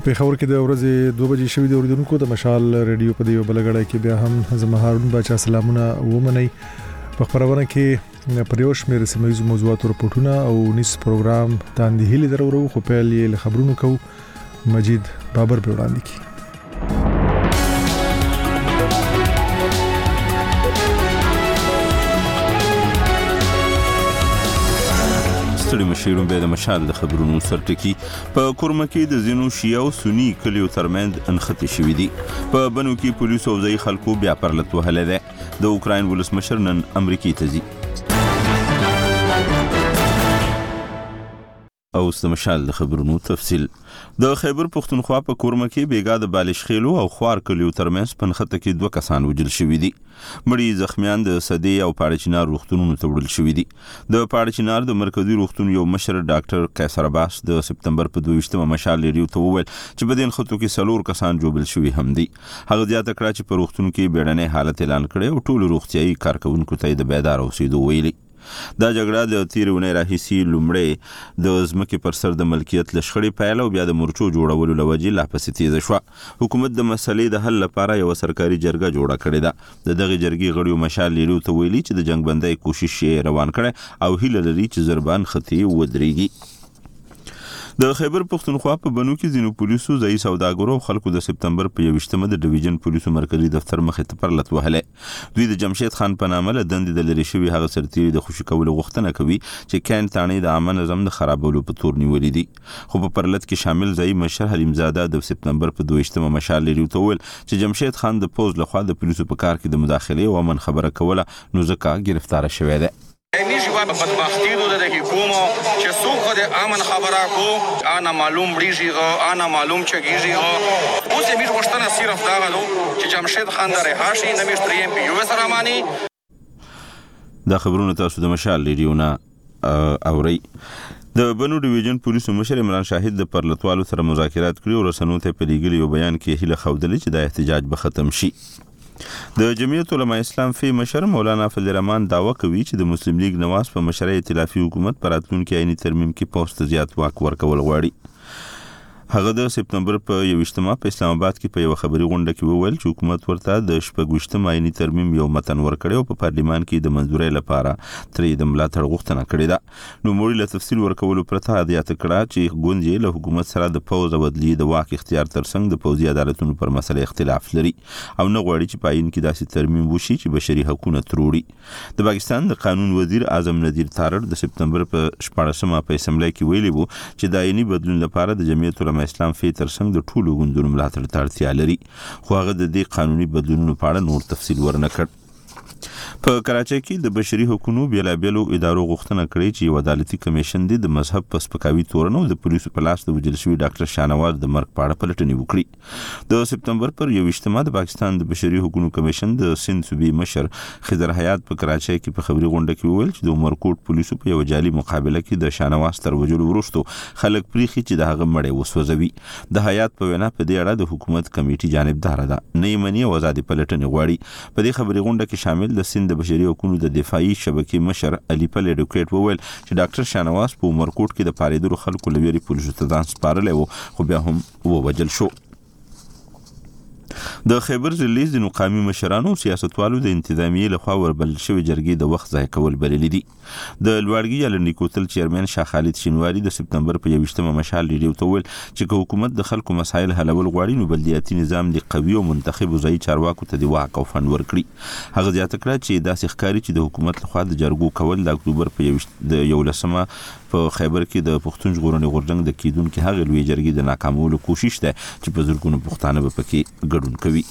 پیښور کې د ورځې 2 بجې شوې د اوریدونکو د مشال ریډیو په دیو بلګړای کې بیا هم زمهارون بچا سلامونه ومني په خبرونه کې پریوش مې رسمي موضوعات او رپورټونه او نس پروګرام تاندې هلي درورو خو په لې خبرونو کو مجید بابر په وړاندې کی ستړي مشیرون به د مشال د خبرونو سرټکی په کورمه کې د زینو شیعه او سنی کلیو ترمنځ انخته شوې دي په بنو کې پولیس او ځای خلکو بیا پرلط وهله ده د اوکراین ولسمشر نن امریکای ته ځي او د مشال د خبرونو تفصیل د خیبر پختونخوا په کورمه کې بیګا د بالش خېلو او خوار کلیو ترمنځ پنخته کې 2 کسان وجل شوې دي مړي زخمیان د سدي او پاړچینار روغتونونو ته وړل شوې دي د پاړچینار د مرکزی روغتون یو مشر ډاکټر قیصر عباس د سپتمبر په 22مه مشال لري ته وویل چې په دین خطو کې سلور کسان جوړل شوي هم دي هغه زیاته کړه چې په روغتون کې بیړنۍ حالت اعلان کړي او ټول روغتيایي کارکونکو ته د بیدار اوسېدو ویلي دا جګړه د تیرونه راهیسي لومړی د ځمکې پر سر د ملکیت لشخړې پیل او بیا د مورچو جوړولو لوجې لا پسې تیزه شو حکومت د مسلې د حل لپاره یو سرکاري جرګه جوړه کړې ده دغه جرګې غړیو مشال لري ته ویلي چې د جنگ بندۍ کوشش روان کړي او هیله لري چې زربان خطي ودرېږي د خیبر پختونخوا په بنو کې زینو پولیسو ځای سوداګرو خلکو د سپتمبر په 21مه د ډیویژن پولیسو مرکزی دفتر مخې ته پرلط وهله دوی د جمشید خان په نامه له دندې د لری شوی هغه سرتیری د خوشی کولو غوښتنه کوي چې کین تانې د عامه نظم د خرابولو په تور نیولې دي خو په پرلط کې شامل ځای مشر حلیم زاده د سپتمبر په 22مه مشال لري ته ویل چې جمشید خان د پوز لخوا د پولیسو په کار کې د مداخله او امن خبره کوله نو ځکه گرفتار شوی دی نیشوا بدبختی دو د حکومت چې څوک د امن خبره کو انا معلوم ریږي انا معلوم چګیږي اوس یې موږ غوښتنه صرف دا غلو چې جمشید خان د رهاشي نمیش تریم پی یو سره دا خبرونه تاسو د مشال لیډیونه اوري د بنو ډیویژن پولیسو مشر عمران شاهد د پرلطوالو سره مذاکرات کړي او رسنو ته په لیګل یو بیان کې هله خودلې چې د احتجاج به ختم شي د جمعیت علماء اسلام فی مشر مولانا فضل الرحمن دعوه کوي چې د مسلم لیگ نواز په مشرۍ ائتلافي حکومت پر راتلونکي عیني ترمیم کې پوسټ زیات واک ورکول غواړي هغه د سپتمبر په 21مه په اسلام آباد کې په یو خبري غونډه کې وویل چې حکومت ورته د 28مه عیني ترمیم یو متن ورکړی او په پارلیمان کې د منځورۍ لپاره ترې د ملاتړ غوښتنه کړې ده نو موري له تفصیل ورکولو پرته یاد کړه چې ګوندې له حکومت سره د پوز او بدلی د واک اختیار ترڅنګ د پوزي عدالتونو پر مسله اختلاف لري او نه غواړي چې پاین کې داسې ترمیم وشي چې بشري حقوقونه تروړي د پاکستان د قانون وزیر اعظم نذیر تارړ د سپتمبر په 14مه په اسمبلی کې ویلي وو چې د عیني بدلون لپاره د جمعیت علماء اسلام فی ترڅنګ د ټولو غوندونو ملاتړ ته اړتیا لري خو هغه د دې قانوني بدلونونو په اړه نور تفصیل ورنکړ په کراچۍ کې د بشري حقوقو بیلابېلو ادارو غوښتنه کړې چې یو عدالتي کمیشن د مذهب په سپکاوي تورن او د پولیسو په لاس د وجل شوی ډاکټر شانواز د مرګ په اړه پلټنې وکړي د سپتمبر پر 21مه د پاکستان د بشري حقوقو کمیشن د سند صوبې مشر خضر حیات په کراچۍ کې په خبري غونډه کې وویل چې د عمرکوټ پولیسو په یو جالي مقابله کې د شانواز تر وجلو وروسته خلک پریخي چې د هغه مړی وسوځوي د حیات په وینا په دې اړه د حکومت کمیټي جانبدار ده نه یمني او آزادي پلټنې غواړي په دې خبري غونډه کې شامل د سند د بشري حقوقو د دفاعي شبکې مشر علي پل اډوکیټ وویل چې ډاکټر شانواز په عمرکوټ کې د پاریدلو خلکو لویري پولیسو ته ځان سپارلی وو خو بیا هم ووجل شو د خیبر ضلع د مقامي مشرانو سیاستوالو د انتظامیې لخوا وربل شوی جرګې د وخت ځای کول بللي دي د لوړګي یلنډي کوتل چیرمن شاه خالد شینواری د سپتمبر په 21مه مشال لري ته ویل چې حکومت د خلکو مسایل حلول غواړي نو بلدیاتي نظام د قوي او منتخب ځای چارواکو ته دی واک او فند ورکړي هغه زیاته کړه چې داسې ښکاری چې د حکومت لخوا د جرګو کول د اکتوبر په 11مه په خیبر کې د پښتون ژغورنې غورځنګ د کیدونکو هغه لوی جرګې د ناکامولو کوشش ده چې په زرګونو پښتانه به پکې ګډون کوي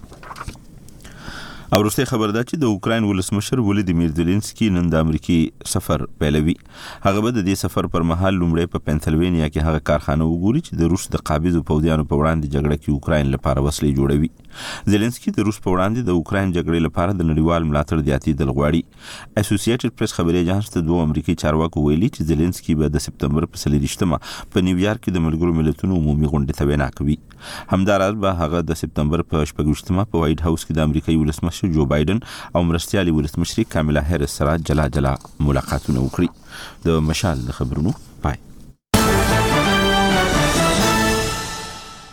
او وروسته خبر ده چې د اوکراین ولسمشر ولادیمیر زيلنسکي نن د امریکای سفر پیلوي هغه به د دې سفر پر مهال لومړی په پنسلوانیا کې هغه کارخانه وګوري چې د روس د قابضو پوځیانو په وړاندې جګړه کې اوکراین لپاره وسلې جوړوي زيلنسکي د روس په وړاندې د اوکراین جګړې لپاره د نړیوال ملاتړ زیاتېدل غواړي اسوسییټډ پریس خبري اژانس ته دوه امریکایي چارواکو ویلي چې زيلنسکي به د سپتمبر په 23مه په نیویارک کې د ملګرو ملتونو عمومي غونډې ته وینا کوي همداراز به هغه د سپتمبر په 28مه په وایټ هاوس کې د امریکایي ولسمشر جو بایدن او مرستيالي ولسمشر کاملا هریس سره جلا ملاقاتونه وکړي د مشال خبرونو پای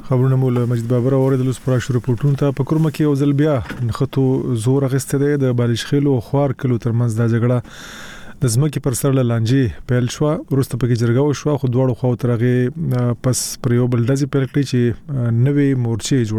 خبرونه مول مجید بابر اوریدل اوس پر شروع پورتون ته په کورمه کې اوزل بیا نخته زور غسته ده د بالشخیلو خوار کلو ترمنځ د جګړه د زمکه پر سر لانجې پیل شو ورسته پکې جرګاو شو خو دوړو خو ترغه پس پر یو بل دزي پیل کړی چې نوې مورچې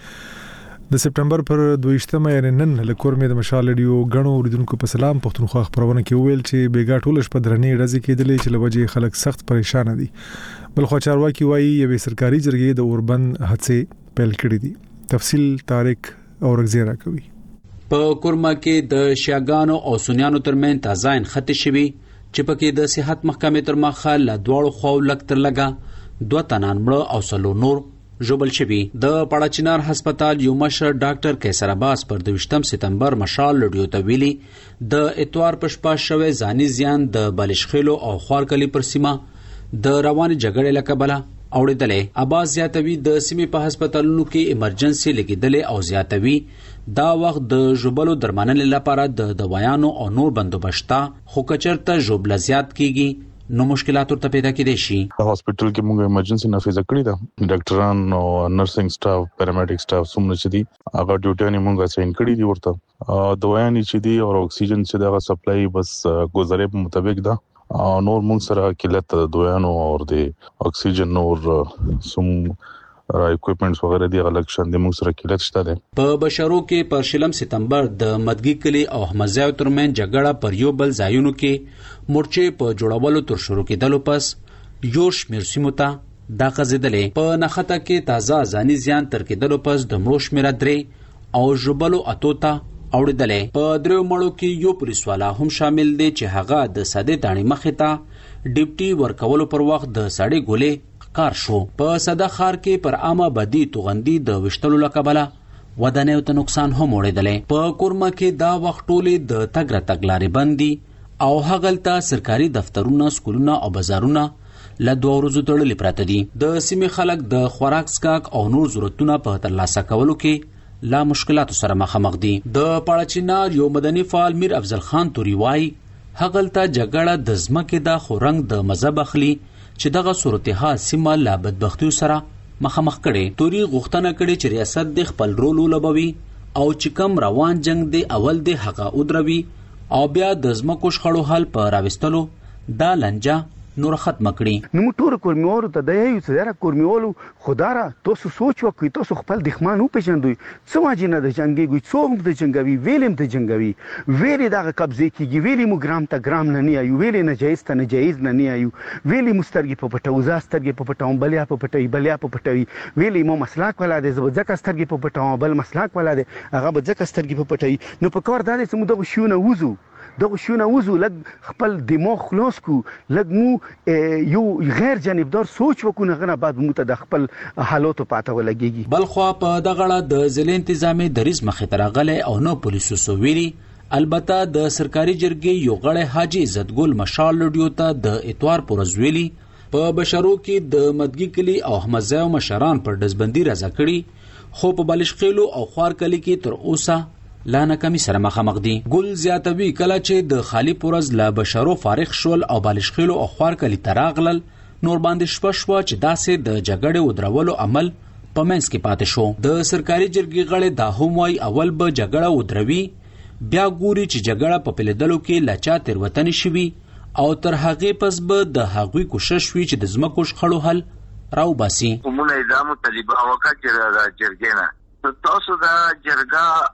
جوړولې د سپټمبر پر 22مه یعنی نن له کورمه د مشال ریډیو غنو اوریدونکو په سلام پښتونخوا خبرونه کې ویل چې بیګا ټولش په درنې ورځې کې دلې چې لوجه خلک سخت پریشان دي بل خو چارواکي وایي یوه سرکاري جرګې د اوربند هڅې پیل کړې دي تفصیل طارق اورغزیرا کوي په کورما کې د شیاګانو او سنیانو ترمن تازاین خط شوی چې پکې د صحت محکمې تر مخه ل دوړو خو لکتر لګا دوه تنان مړ او سلو نور جوبل شوی د پړاچینار هسپتال یو مشر ډاکټر کیسر عباس پر 22 سپتمبر مشال لډیو ته ویلي د اتوار پښپا شوه ځاني زیان د بالشخیلو او خوارکلی پر سیمه د روان جګړې لکبله اوړېدلې عباس زیاتوي د سیمې په هسپتالونو کې ایمرجنسي لګیدلې او زیاتوي دا وخت د جوبلو درمانلو لپاره د دوايانو او نور بندوبستا خو کچرته جوبل زیات کیږي نو مشکلات ورته پیدا کېدې شي هسپتال کې موږ ایمرجنسي نافذ کړی دا ډاکټران او نرسنګ سټاف پیرامیډیک سټاف څومره چې دي هغه ډیوټي موږ ساين کړی دي ورته دوايانې چې دي او اکسیجن چې دا سپلای بس گزارې په مطابق ده نور موږ سره کلت دوايانو او د اکسیجن اور سم را اکوپمنټس وغیرہ دی الګ شان د موږ سره کلت شته ده په بشرو کې پر شلم سپتمبر د مدګي کلی او احمدزاو ترمن جګړه پر یو بل ځایونو کې مورچې په جوړولو تر شروع کېدلو پس یوش مرسیموتا دا غزیدلې په نخته کې تازه ځاني زیان تر کېدلو پس د مروش میرا درې او جوبلو اتوتا اوړېدلې په درو مړو کې یو پولیسوالا هم شامل دي چې هغه د ساده دانی مخې ته ډیپټي ورکولو پر وخت د ساړې ګولې کار شو په صدا خار کې پر عامه بدی توغندي د وشتلو لکبله ودانیو ته نقصان هم وړېدلې په کورما کې دا وخت ټولې د تګ تګلارې بندي او هغلته سرکاري دفترونه سکولونه او بازارونه له دوه ورځو تړلې پراته دي د سیمې خلک د خوراک سکاک او نور ضرورتونه په ترلاسه کولو کې لا مشکلات سره مخامخ دي د پړاچینار یو مدني فعال میر افضل خان توري وای هغلته جګړه د ځمکې د خورنګ د مذهب اخلي چې دغه صورتحال سیمه لا بدبختیو سره مخامخ کړي توري غوښتنه کړي چې ریاست د خپل رول ولوبوي او چې کم روان جنگ دی اول د حق ودروي او بیا د ځمکو شخړو حل په راوستلو دا لنجه نور ختم کړي نو ټول کورمیور ته د یو سره کورمیولو خداره تاسو سوچ وکړئ تاسو خپل د خمانو پېژندوي څو واجنه د جنگي ګوي څوم د جنگوي ویلم د جنگوي ویلې دغه قبضه کیږي ویلې مو ګرام ته ګرام نه نیایو ویلې نه جایز ته نه جایز نه نیایو ویلې مسترګي په پټو زاسترګي په پټو بلیا په پټي بلیا په پټوي ویلې مو مسلاک ولا د ځکه سترګي په پټو بل مسلاک ولا د هغه به ځکه سترګي په پټي نو په کار دا چې موږ د شونه وزو دغه شونه وزو لګ خپل دماغ خلاص کو لګ مو یو غیر جانبدار سوچ وکونه غنه بعد مو ته د خپل حالاتو پاته ولګيږي بلخو په دغه د ضلع انتظامی دریز مخې ترغله او نو پولیسو سوویری البته د سرکاري جرګې یو غړی حاجی عزت ګل مشال لډیو ته د اتوار پرزویلی په بشرو کې د مدګي کلی او احمدزاو مشران پر دزبندي راځه کړي خو په بالشخیلو او خوارکلی کې تر اوسه لا ناکامي سره مخامخ دي ګل زیاتوي کله چې د خالی پورز لا بشرو فارغ شول او بالشخیلو او خوارکلی تراغلل نور باندې شپشوا چې داسې د جګړې ودرولو عمل په منځ کې پاتې شو د سرکاري جرګې غړي دا هم وای اول به جګړه ودروي بیا ګوري چې جګړه په پلیدلو کې لاچا تیروتنې شوي او تر هغه پس به د هغوی کوشش وی چې د زمکو شخړو حل راو باسي کومه ادامه طالبان وکړه چې جرګې نه تاسو دا جرګه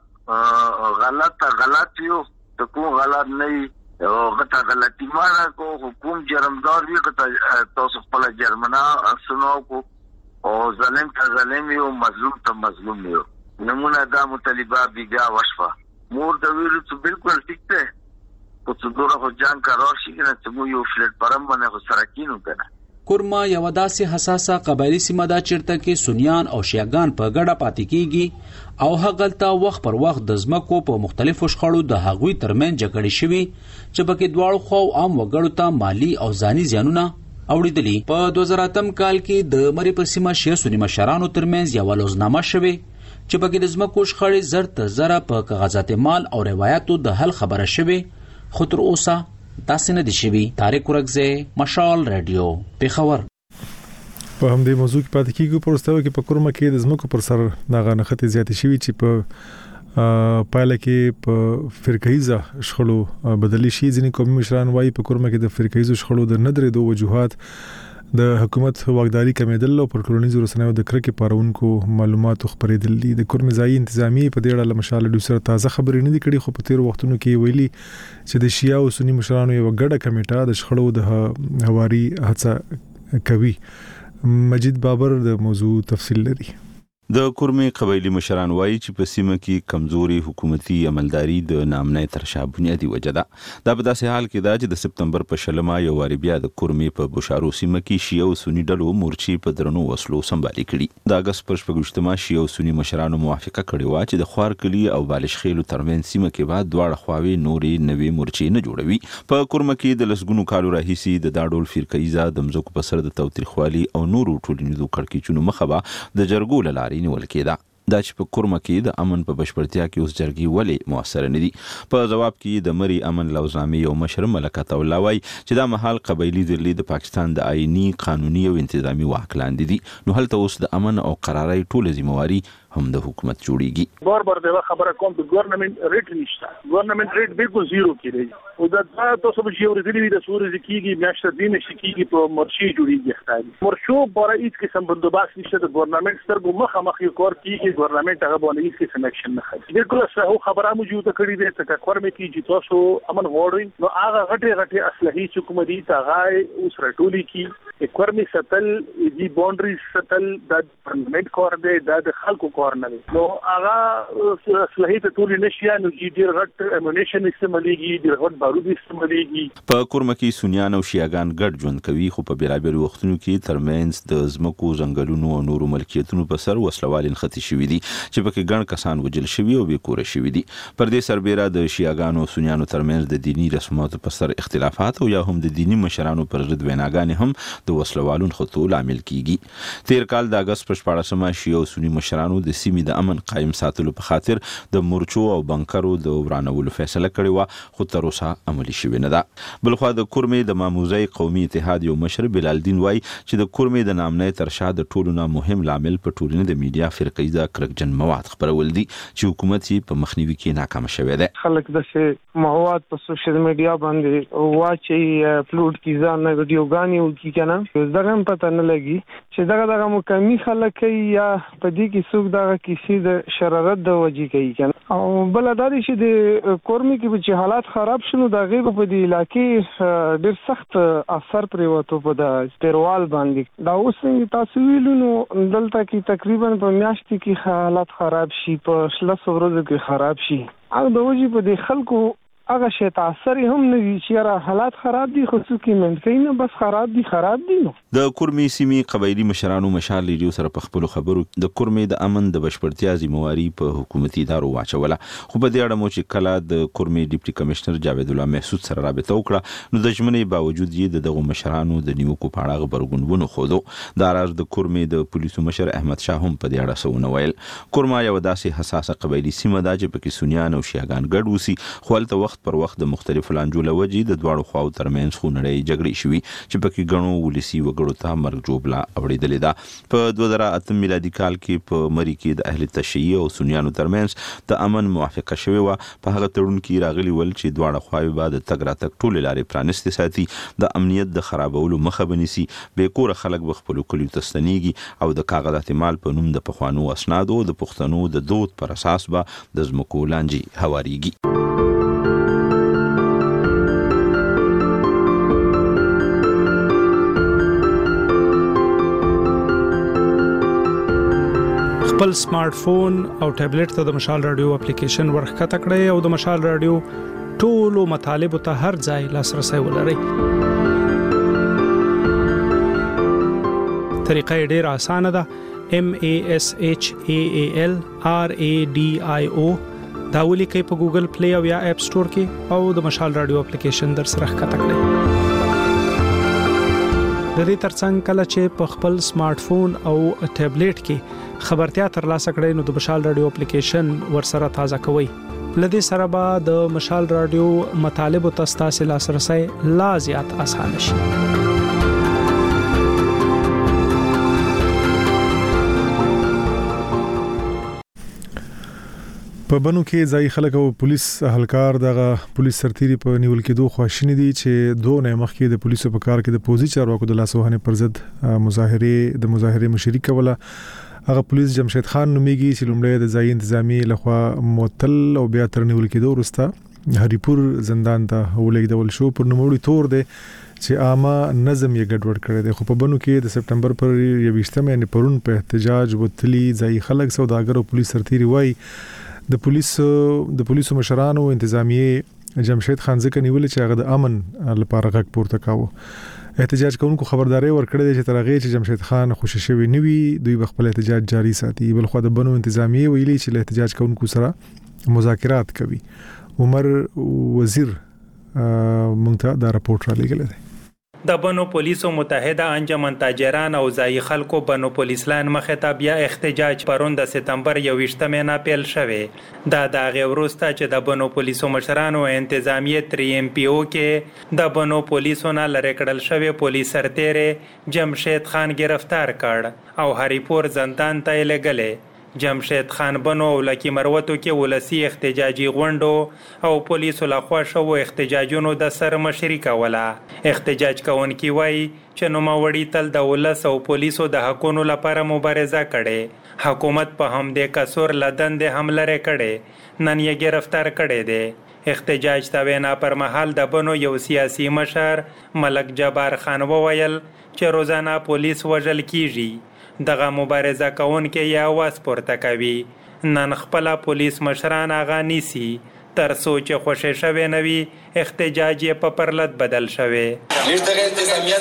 غلط یو ته کوم غلط نه او غته غلطی مانه کو حکومت جرمدار وی کته تاسو خپل جرمنا سنو کو او ظالم ته ظالم یو مظلوم ته مظلوم یو نمونه دا مطالبه بیګا وشفه مور د ویرو ته بالکل ټیک ته په څوره خو جان کارور شي کنه ته مو یو فلټ پرم باندې خو سرکینو کنه کورما یو داسې حساسه قبایلی سیمه دا چیرته کې سنیان او شیعاګان په ګډه پاتې کیږي او هغلته وخت پر وخت د ځمکو په مختلفو شخړو د هغوی ترمن جګړې شوي چې پکې دواړو خو عام وګړو ته مالی او ځاني زیانونه اوړېدلي په 2008 کال کې د مری په سیمه شیعه سنی مشرانو ترمنځ یو لوزنامه شوه چې پکې د ځمکو شخړې زر ته زره په کاغذات مال او روایتو د حل خبره شوه خو تر اوسه داسې نه دي شوي طارق ورغزه مشال رادیو پیښور په همدې موضوع کې پاتې کیږو. پرستاوي کې په کورما کې د زمکو پر سر ناغه نخته زیاتې شوي چې په پایله کې په فرقهیزه شخړو بدلی شي. ځینې قومي مشران وايي په کورما کې د فرقهیزو شخړو د ندرې دوه وجوهات د حکومت واکداري کمیدل او پر ټولنیزو رسنیو د کرکې پارونکو معلوماتو خبرېدل دي. د کورمزایي انتظامی په دې اړه مشال د سره تازه خبرې نه دي کړي، خو په تیر وختونو کې ویلي چې د شیعه او سنی مشرانو یو ګډه کمیټه د شخړو د هواري هڅه کوي. مجید بابر د موضوع تفصیل لري. د کورمي قبایلی مشران وایي چې په سیمه کې کمزوري حکومتي عملداري د نامنې تر شا بنیادی وجه ده. دا په داسې حال کې ده چې د سپتمبر په شلمه یو واری بیا د کورمي په بشارو سیمه کې شیعه او سنی ډلو مورچې په درنو وسلو سمبالي کړي. د اگست پر 28مه شیعه او سنی مشرانو موافقه کړې و چې د خوار کلی او بالش خیلو ترمن سیمه کې بعد دواړه خواوې نورې نوې مورچې نه جوړوي. په کورمه کې د لسګونو کالو راهیسي د داډول فرقهیزه د مزکو په سر د توتریخوالي او نورو ټولنیزو کړکېچونو مخه د جرګو لاري نیول کېده. دا چې په کورما کې د امن په بشپړتیا کې اوس جرګي ولې موثر نه دي. په جواب کې د مری امن لوزنامې یو مشر ملکت الله وایي چې دا مهال قبایلی ذلی د پاکستان د آئینی قانوني او انتظامی واک لاندې دي. نو هلته اوس د امن او قرارۍ ټول ذمہواری هم د حکومت جوړیږي. بار دا خبره کوم د ګورنمنت ریټ نشته. ګورنمنت ریټ بالکل زیرو کې دی. او دا تاسو به یو ورځې د سوري کېږي میاشت دین شي کېږي په مرشي جوړیږي ښکاري. مرشو بارا هیڅ قسم بندوبست نشته. د ګورنمنت سترګو مخامخ یو کار کېږي. ګورنمنت هغه باندې هیڅ قسم اکشن نه کوي. بالکل صحیح خبره موجوده کړې ده چې کورمه کې چې تاسو امن غواړئ نو هغه غټه اسلحې چې کوم دي تاغه اوس رټولي کې کورمه ستل دي باونډري ستل د ګورنمنت کار دی د خلکو کار نه دی. نو هغه اسلحې ته ټول نشي نو ډیر غټ امونیشن استعماليږي، ډیر غټ بارود استعماليږي. په کورمه کې سنیان او شیعاګان ګډ ژوند کوي، خو په بیلابیل وختونو کې ترمنځ د زمکو ځنګلونو او نورو ملکیتونو په سر وسلوال نختی شوي دي چې پکې ګڼ کسان وجل شوي او بې کوره شوي دي. پر دې سربېره د شیعاګانو او سنیانو ترمنځ د دینی رسماتو په سر اختلافات او یا هم د دینی مشرانو پر ضد ویناګانې هم د وسلوالون خطو لامل کیږي. تیر کال د اگست په 14مه شیعه او سنی مشرانو د سیمې د امن قائم ساتلو په خاطر د مورچو او بنکرو د ورانولو فیصله کړې و، خو تر اوسه عملي شوې نه ده. بلخوا د کورمې د ماموزي قومي اتحاد یو مشر بلال الدین وایي چې د کورمې د نامنې تر شا د ټولو نه مهم لامل په ټولنه د میډیا فرقهیزه کرکجن مواد خبرول دي چې حکومت یې په مخنیوي کې ناکام شوی دی. خلک د مواد په سوشل میډیا باندې واچي اپلوډ کی ځان ویډیوګانی او کی کنه دغه پته نه لګي چې دغه مکمل خلک یا په دې کې څوک دغه کیسې د شرارت د وجې کوي کنه. او بل دا دي چې د کورمي کې چې حالات خراب شونه د غیب په دې علاقې ډېر سخت اثر پرې وته په د پیروال باندې. دا اوس تاسو ویلونو دلته کې تقریبا په میاشت کې حالات خراب شي، په 13 ورځو کې خراب شي. هغه د وجې په دې خلکو هغه شی تاثیر هم نه وی چې حالات خراب دي، خو څوک یې منځ نه بس خراب دي. نو د کورمي سیمې قبایلی مشرانو مشال لیډیو سره په خپل خبرو د کورمي د امن د بشپړتیا ذمہواری په حکومتي ادارو واچوله. خو په دې اړه مو چې کله د کورمي ډیپټي کمشنر جاوید الله محسود سره رابطه وکړه نو د ژمنې باوجود یې دغه مشرانو د نیوکو په اړه خبرګون خوده. دا راز د کورمي د پولیسو مشر احمد شاه هم په دې اړه سونه ویل. کورما یو داسې حساسه قبایلی سیمه ده چې پکې سنیان او شیعاګان ګډ وسی، خو هلته وخت پر وخت د مختلفو لانجو لوجې د دواړو خواو ترمنځ خونړۍ جګړې شوي چې پکې ګڼو ولسي وګړو ته مرګ جوړه اورېدلې ده. په 2008 میلادي کال کې په مری کې د اهل تشیع او سنیانو ترمنځ د امن موافقه شوې و. په هغه تړون کې راغلي ول چې دواړه خواوې به د تګ راتګ ټول لارې پرانستې ساتي، د امنیت د خرابولو مخه بنيسي، بې کوره خلک به خپل کلیو ته ستنېږي او د کاغذ احتمال په نوم د پخوانو اسنادو د پښتنو د دود پر اساس به د زمکو لانجې هواريږي. خپل سمارټ فون او ټابلیټ ته د مشال رادیو اپلیکیشن ورخکته کړئ او د مشال رادیو ټولو مطالبه ته هر ځای لاسرسي ولرئ. طریقه ډیره اسانه ده. MASHAAL RADIO دا ولیکئ په ګوګل پلی او یا اپ سٹور کې او د مشال رادیو اپلیکیشن در سره ښکته کړئ. د دې ترڅنګ کله چې په خپل سمارټ فون او ټابلیټ کې خبرتیا ترلاسه کړئ نو د مشال رادیو اپلیکیشن ورسره تازه کوئ. لدې سره به د مشال رادیو مطالب او تاسو لاسرسي لا زیات اسانه شي. په بنو کې ځای خلک او پولیس اهلکار دغه پولیس سرتيري په نیول کې دوه خواشنی دي چې دوه نه مخکې د پولیسو په کار کې د پوزي چارواکو د لاسوهنې پر ضد مظاهره مشرک ولا هغه پولیس جمشید خان نوميږي چې لومړی د ځای انتظامی لخوا معطل او بیا تر نیول کې دوه ورسته هریپور زندان ته ولېږدول شو پر نوموړي تور دی چې عامه نظم یې ګډوډ کړی دی. خو په بنو کې د سپټمبر پر 28 یعنی پرون په احتجاج وتلی ځای خلک سوداګر او پولیس سرتيري وای د پولیسو مشرانو انتظامیه جمشید خان ځکه نیول چې هغه د امن لپاره غږ پورته کاوه. احتجاج کوونکو خبرداري ورکړې چې تر هغه چې جمشید خان خوشی شوی نوي دوی خپل احتجاج جاری ساتي. بل خو د بنو انتظامیه ویلي چې احتجاج کوونکو سره مذاکرات کوي. عمر وزیر مونږ ته دا راپورټ را لګل دی. د بنو پولیسو متحده انجمن تاجران او ځای خلکو بنو پولیسلان مخه ته بیا احتجاج پرون د سپتمبر 28 مینا پیل شوه. دا د غوروستا چې د بنو پولیسو مشرانو انتظامیه 3MPO کې د بنو پولیسو نه لری کړل شوی پولیس سرتیری جمشید خان گرفتار کړ او هریپور زندان ته لګلې. جمشید خان بنو او لکی مروتو کې ولسی احتجاجي غونډو او پولیسو لخوا شو احتجاجونو د سر مشري کوله. احتجاج کوونکي وای چې نوموړي تل د ولس او پولیسو د حقونو لپاره مبارزه کړي. حکومت په همدې کسور لدن د حمله کړي نن یې گرفتار کړي دي. احتجاج ته وینا پر مهال د بنو یو سیاسي مشر ملک جبار خان وویل چې روزانه پولیس وژل کیږي. دغه مبارزه کوونکي یا واس پورته کوي. نن خپل پولیس مشران اغا نیسی تر سوچ خوشی شوی نوی احتجاج په پرلط بدل شوی. موږ د انتظامیت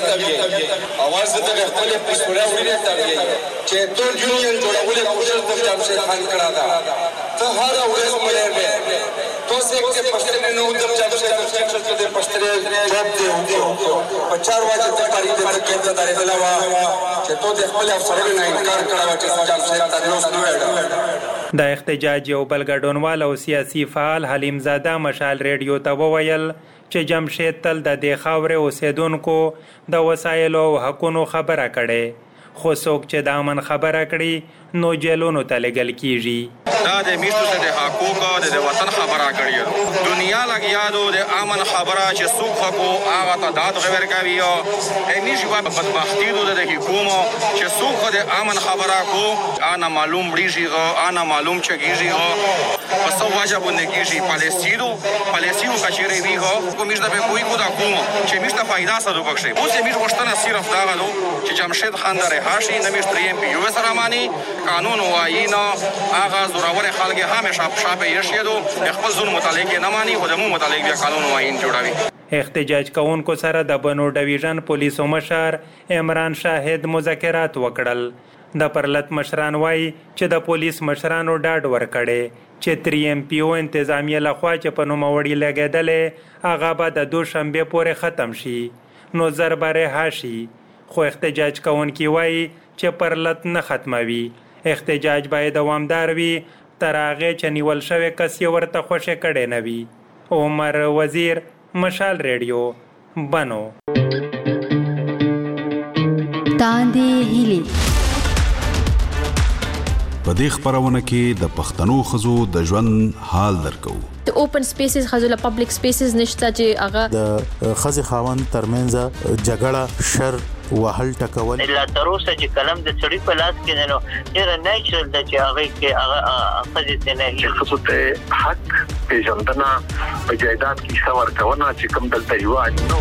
ته اواز د خپل پښتون وړي ته چې ټول یونین جوړول کوشش د جمشید خان کړه دا ته هر ورځ ملي تو څنګه چې پښتون نو د جمشید خان د پښتون جواب دی په 4 واجه ته پاري د کېته درېدلا وا چې تو د خپل افسرانو نه انکار کړو چې جمشید ته نو وړو. د احتجاج یو بل ګډونوال او سیاسي فعال حلیم زاده مشال ریډیو ته وویل چې جمشید تل د دې خاورې اوسیدونکو د وسایلو او حقونو خبره کړي. خو څوک چې د امن خبره کړي نو جیلونو ته لګل کیږي. دا د میشتو د حقوقو د وطن خبره کړي. دنیا لګیادو د امن خبره چې څوک حقوق هغه ته داد غوړ کوي او نشي په بدبختی د حکومت چې څوک د امن خبره کو انا معلوم ریږي انا معلوم چګیږي پس واجب نګیږي پالیسیو کچېری ویغو کومش د به کوی کو دا کوم چې میشته فائدہ سره وبخښي. اوس یې میش وشتنه صرف دا غلو چې جمشید خان درې هاشي نمیش 3MPO سره مانی قانون واینا هغه زورور خلک همیشه شاپه یشیدو خپل ظلم متعلق نه مانی او د مو متعلق بیا قانون واین جوړوي. احتجاج کوونکو سره د بنو ډیویژن پولیسو مشر عمران شاهد مذاکرات وکړل. د پرلط مشران وای چې د پولیس مشرانو ډاډ ورکړي چې 3MPO انتظامیه لخوا چې په نوموړي لګیدلې هغه به د دوشنبه پورې ختم شي نو ضربه هاشي. خو احتجاج کوونکي وای چې پرلط نه ختموي. احتجاج باید دوامدار وي تر هغه چې نیول شوی کس یې ورته خوشی کړي نه وي. عمر وزیر مشال ریډیو بنو. تاندې هیلي په دې خبرونه کې د پښتنو خزو د ژوند حال درکو. د اوپن سپیسز خزو له پبلک سپیسز نشته چې هغه د خزي خاوند ترمنځ جګړه شر وهل ټکول لا تر اوسه چې کلم د چړې په لاس کې نه نو ډېر نیچرل د چې هغه کې هغه خزي ته نه خصوص ته حق پیژندنه په جایداد کې څور کونه چې کوم دلته یو نو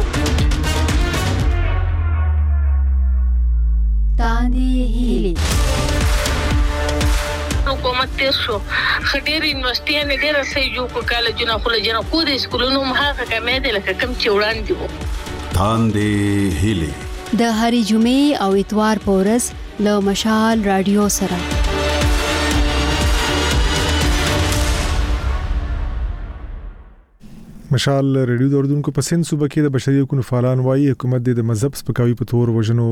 تاندې هیلي حکومت تیر شو خډيري یونیورسيټي ډېر سې جو کو کالجونه خو لجنه کو د سکولونو مخه کمې دي لکه کم چې وړاندې وو. تاندې هیلي د هرې جمعې او اتوار په ورځ له مشال رادیو سره. مشال ریډیو د اردن کو پسند صوبه کې د بشري حقوقو فعالان وايي حکومت د مذهب سپکاوي په تور وژنو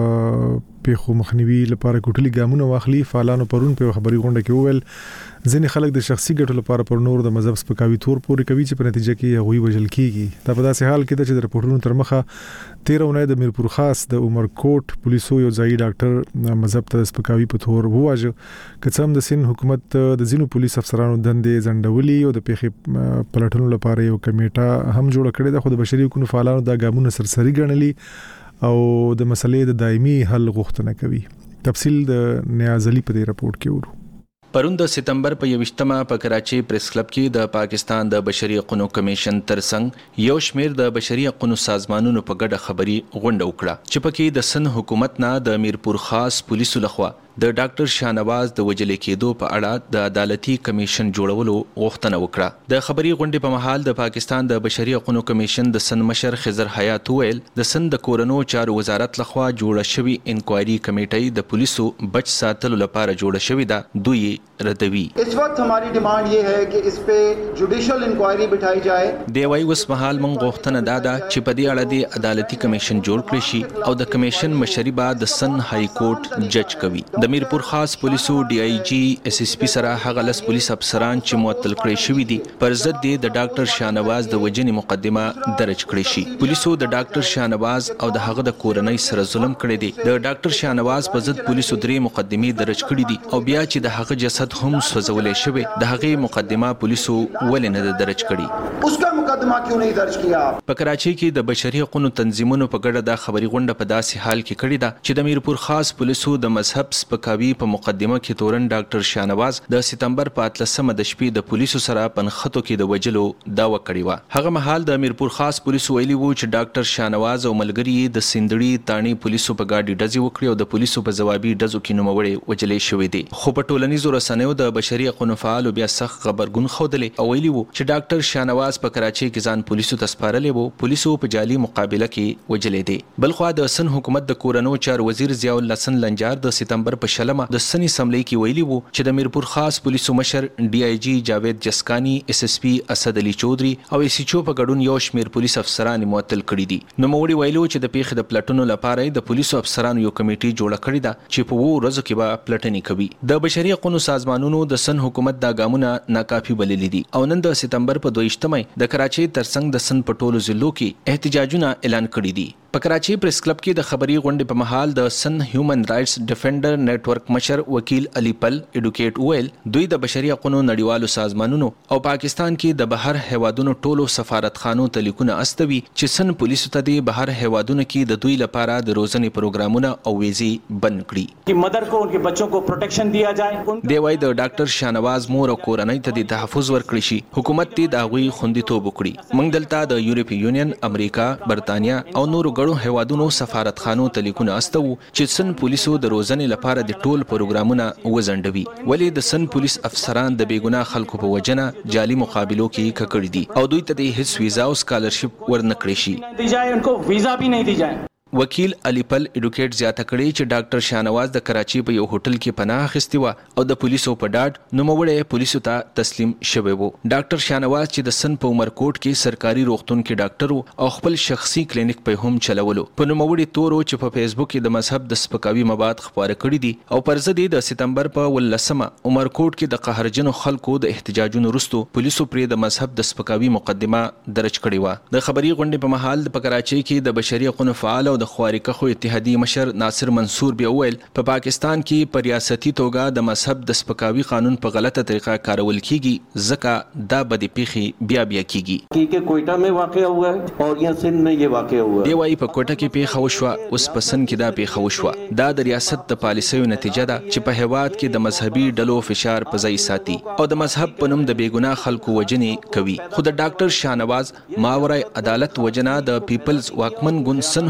په خو مخنیوي لپاره کوټلي ګامونه واخلي. فعالانو پرون په خبري غونډه کې وویل ځینې خلک د شخصي ګټو لپاره پر نور د مذهب سپکاوي تور پورې کوي چې په نتیجه کې هغوی وژل کیږي. دا په داسې حال کې چې د رپورټونو تر مخه 13 اونۍ د میرپور خاص د عمرکوټ پولیسو یو ځای ډاکټر مذهب ته سپکاوي په تور وواژه. کڅم د سین حکومت د ځینو پولیس افسرانو دندې ځنډولي او د پیښې پلټنو لپاره یو کمیټه هم جوړ کړې ده، خو د بشري حقوقو فعالانو دا ګامونه سرسري ګڼلي او د مسلې د دایمي حل غوښتنه کوي. تفصیل د نیاز علي په دې رپورت کې ورو. پرون د سپتمبر په 21مه په کراچي پریس کلب کې د پاکستان د بشري حقوقو کمیشن ترڅنګ یو شمېر د بشري حقوقو سازمانونو په ګډه خبري غونډه وکړه چې پکې د سن حکومت نه د میرپور خاص پولیسو لخوا د ډاکټر شاهنواز د وجلې کېدو په اړه د عدالتي کمیشن جوړولو غوښتنه وکړه. د خبري غونډې په مهال د پاکستان د بشري حقوقو کمیشن د سن مشر خضر حیات ویل د سن د کورونو چارو وزارت لخوا جوړه شوی انکوایري کمیټه د پولیسو بچ ساتلو لپاره جوړه شوی ده، دوی ردوي. اس وقت हमारी डिमांड ये है कि इस पे जुडिशियल इंक्वायरी बिठाई जाए. دی وايي اوس مهال مونږ غوښتنه داده چې په دې اړه د عدالتي کمیشن جوړ کړي شي او د کمیشن مشري بعد د سن های کورټ جج کوي. د میرپور خاص پولیسو ډي آی جی اس اس پی سره هغه لس پولیس افسران چې معطل کړي شوی دي پر ضد د ډاکټر شاهنواز د وجنې مقدمه درج کړي شي. پولیسو د ډاکټر شاهنواز او د هغه د کورنۍ سره ظلم کړی دی. د ډاکټر شاهنواز په ضد پولیسو 3 مقدمې درج کړي دي او بیا چې د هغه جسد هم سوځولې شوی د هغه مقدمه پولیسو ولې نه درج کړي. उसका मुकदमा क्यों नहीं दर्ज किया؟ په کراچي کې د بشري حقوقو تنظیمونو په ګډه د خبري غونډه په داسې حال کې کړې ده چې د میرپور خاص پولیسو د مذهب سپکاوي په مقدمه کې تورن ډاکټر شاهنواز د سپتمبر په 13مه د شپې د پولیسو سره پنخته کې د وجلو داوا کړې و. هغه مهال د میرپور خاص پولیسو ویلي وو چې ډاکټر شاهنواز او ملګری د سندړي تانی پولیسو په ګاډي ډزې وکړې او د پولیسو په جوابي ډزو کې نوموړي وجلې شوې دي. خو په ټولنیزو رسنیو د بشري حقوقو فعال بیا سخت خبرګون خوده او ویلي وو چې ډاکټر شاهنواز په کراچي کې ځان پولیسو ته سپارلې وو، پولیسو په جالي مقابله کې وجلې دي. بلخو د سن حکومت د کورونو چار وزیر ضیاء الله حسن لنجار د سپتمبر په 16مه د سن اسمبلی کې ویلي وو چې د میرپور خاص پولیسو مشر ډي آی جی جاوید جسکانی، اس اس پی اسد علي چودري او اس ایچ او په ګډون یو شمېر پولیس افسران معطل کړي دي. نو موړي ویلو چې د پیښې د پلټنو لپاره د پولیسو افسرانو یو کمیټه جوړه کړې ده چې په وو ورځو کې به پلټنې کوي. د بشري حقوقو سازمانونو د سن حکومت دا ګامونه ناکافي بللي دي او نن د سپتمبر په 22مه د کراچي ترڅنګ د سن پټولو ضلعو کې احتجاجونه اعلان کړي دي. په کراچي پریس کلب کې د خبري غونډې په مهال د سن هیومن رائټس ډیفندر نتورک مشر وکیل علي پل ایډوکیټ ویل دوی د بشري حقوقو نړیوالو سازمانونو او پاکستان کې د بهر هیوادونو ټولو سفارتخانو ته لیکونه استوي چې سن پولیسو ته د بهر هیوادونو کې د دوی لپاره د روزنې پروګرامونه او ویزې بند کړي چې مدر کو انکه بچوں کو پروټیکشن دیا جائے. دی وايي د ډاکټر شاهنواز مور او کورنۍ ته د تحفظ ورکړي شي، حکومت دې د هغوی خوندیتوب وکړي. موږ دلته د یورپی یونین، امریکا، برتانیا او نورو هیوادونو سفارتخانو ته لیکونه استو چې سن پولیسو د روزنې لپاره د ټول پروګرامونه وزندوي. ولې د سن پولیس افسران د بیګناه خلکو په وجنه جعلي مقابلو کې ککړ دي او دوی ته د هیڅ ویزا او سکالرشپ ورنکړي شي. دی جای انکو ویزا بھی نہیں دی جائے. وکیل علي پل ایډوکیټ زیاته کړي چې ډاکټر شاهنواز د کراچي په یو هوټل کې پناه اخیستی و او د پولیسو په ډاډ نوموړی پولیسو ته تسلیم شوی و. ډاکټر شاهنواز چې د سن په عمرکوټ کې سرکاري روغتون کې ډاکټر او خپل شخصي کلینیک په هم چلولو په نوموړي تورو چې په فیسبوک کې د مذهب د سپکاوي مواد خپاره کړي دي او پر ضد د سپتمبر په 18مه عمرکوټ کې د قهرجنو خلکو د احتجاجونو وروسته پولیسو پرې د مذهب د سپکاوي مقدمه درج کړې و. د خبري غونډې په مهال د کراچي کې د بشري حقوقو فعال او د خوارقه اتحادی مشر ناصر منصور بیا ویل په پاکستان کې په ریاستي توګه د مذهب د سپکاوي قانون په غلطه طریقه کارول کیږي ځکه دا بدی پیښې بیا کیږي. کې کوئټه में واقع हुआ है और यहाँ सिंध में ये वाقع हुआ है. دی وايي په کوټه کې پیښه وشوه، اوس په سند کې دا پیښه وشوه. دا د ریاست د پالیسیو نتیجه ده چې په هیواد کې د مذهبي ډلو فشار په ځای ساتي او د مذهب په نوم د بیګناه خلکو وجنې کوي. خو د ډاکټر شاهنواز ماورای عدالت وجنه د پیپلز واکمن ګوند سن حکومت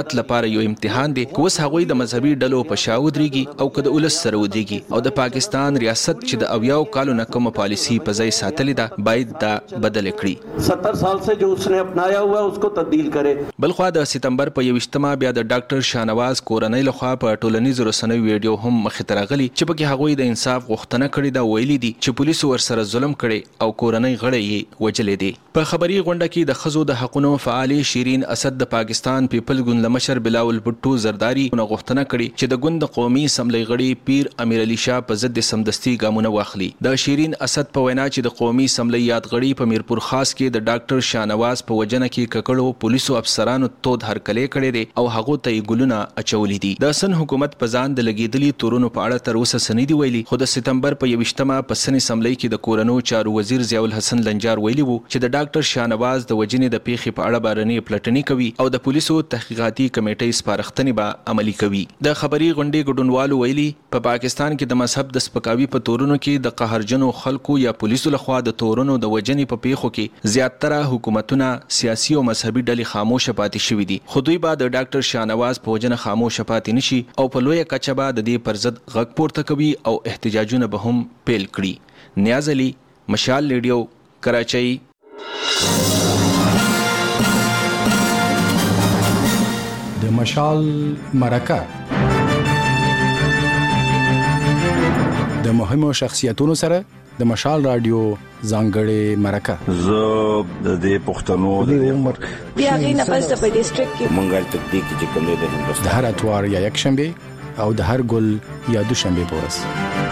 ملت لپاره یو امتحان دی کوس هغوی د مذهبي ډلو په شا ودرېږي او که د ولس سره ودرېږي او د پاکستان ریاست چې د 80 کالو نه کومه پالیسي په ځای ساتلې ده باید دا بدل کړي 70 سال سے جو اس نے اپنایا ہوا ہے اس کو تبدیل کرے. بلخوا د سپتمبر په 21مه بیا د ډاکټر شاهنواز کورنۍ لخوا په ټولنیزو رسنیو ویډیو هم مخې ته راغلی چې پکې هغوی د انصاف غوښتنه کړې ده. ویلي دي چې پولیسو ورسره ظلم کړي او کورنۍ غړي یې وجلې دي. په خبري غونډه کې د ښځو د حقوقو فعالې شیرین اسد د پاکستان پیپل ګوند لمشر بلاول بټو زرداری غوښتنه کړې چې د ګوند قومي اسمبلی غړي پیر امیر علي شاه په ضد سمدستي ګامونه واخلي. د شیرین اسد په وینا چې د قومي اسمبلی یاد غړي په میرپور خاص کې د ډاکټر شاهنواز په وجنه کې ککړو پولیسو افسرانو تود هرکلې کړې دي او هغه ته ګلونه اچولې دي. د سن حکومت په ځان د لګیدلي تورونو په اړه تر اوسه سندې ویلي خو د سپتمبر په 21مه په سن اسمبلی کې د کورونو چارو وزیر ضیاء الحسن لنجار ویلي وو چې د ډاکټر شاهنواز د وجنې د پیښې په اړه بارني پلټنې کوي او د پولیسو تحقیقاتي کمیټې سپارښتنې به عملي کوي. د خبري غونډې ګډونوالو ویلي په پاکستان کې د مذهب د سپکاوي په تورونو کې د قهرجنو خلکو یا پولیسو لخوا د تورونو د وجنې په پیښو کې زیاتره حکومتونه سیاسي او مذهبي ډلې خاموشه پاتې شوي دي خو دوی به د ډاکټر شاهنواز په وجنه خاموشه پاتې نشي او په لویه کچه به د دې پر ضد غږ پورته کوي او احتجاجونه به هم پیل کړي. نیاز علي، مشال ریډیو، کراچۍ. د مشال مرکه د مهمو شخصیتونو سره د مشال رادیو ځانګړې مرکه. زه د دې پښتنو د عمر بیا غي نه پس په ډیسټریکټ کې منګل تکدیک چې کوم د هندوستان د هر اتوار یا یک شنبه او د هر ګل یا دوشنبه پورس.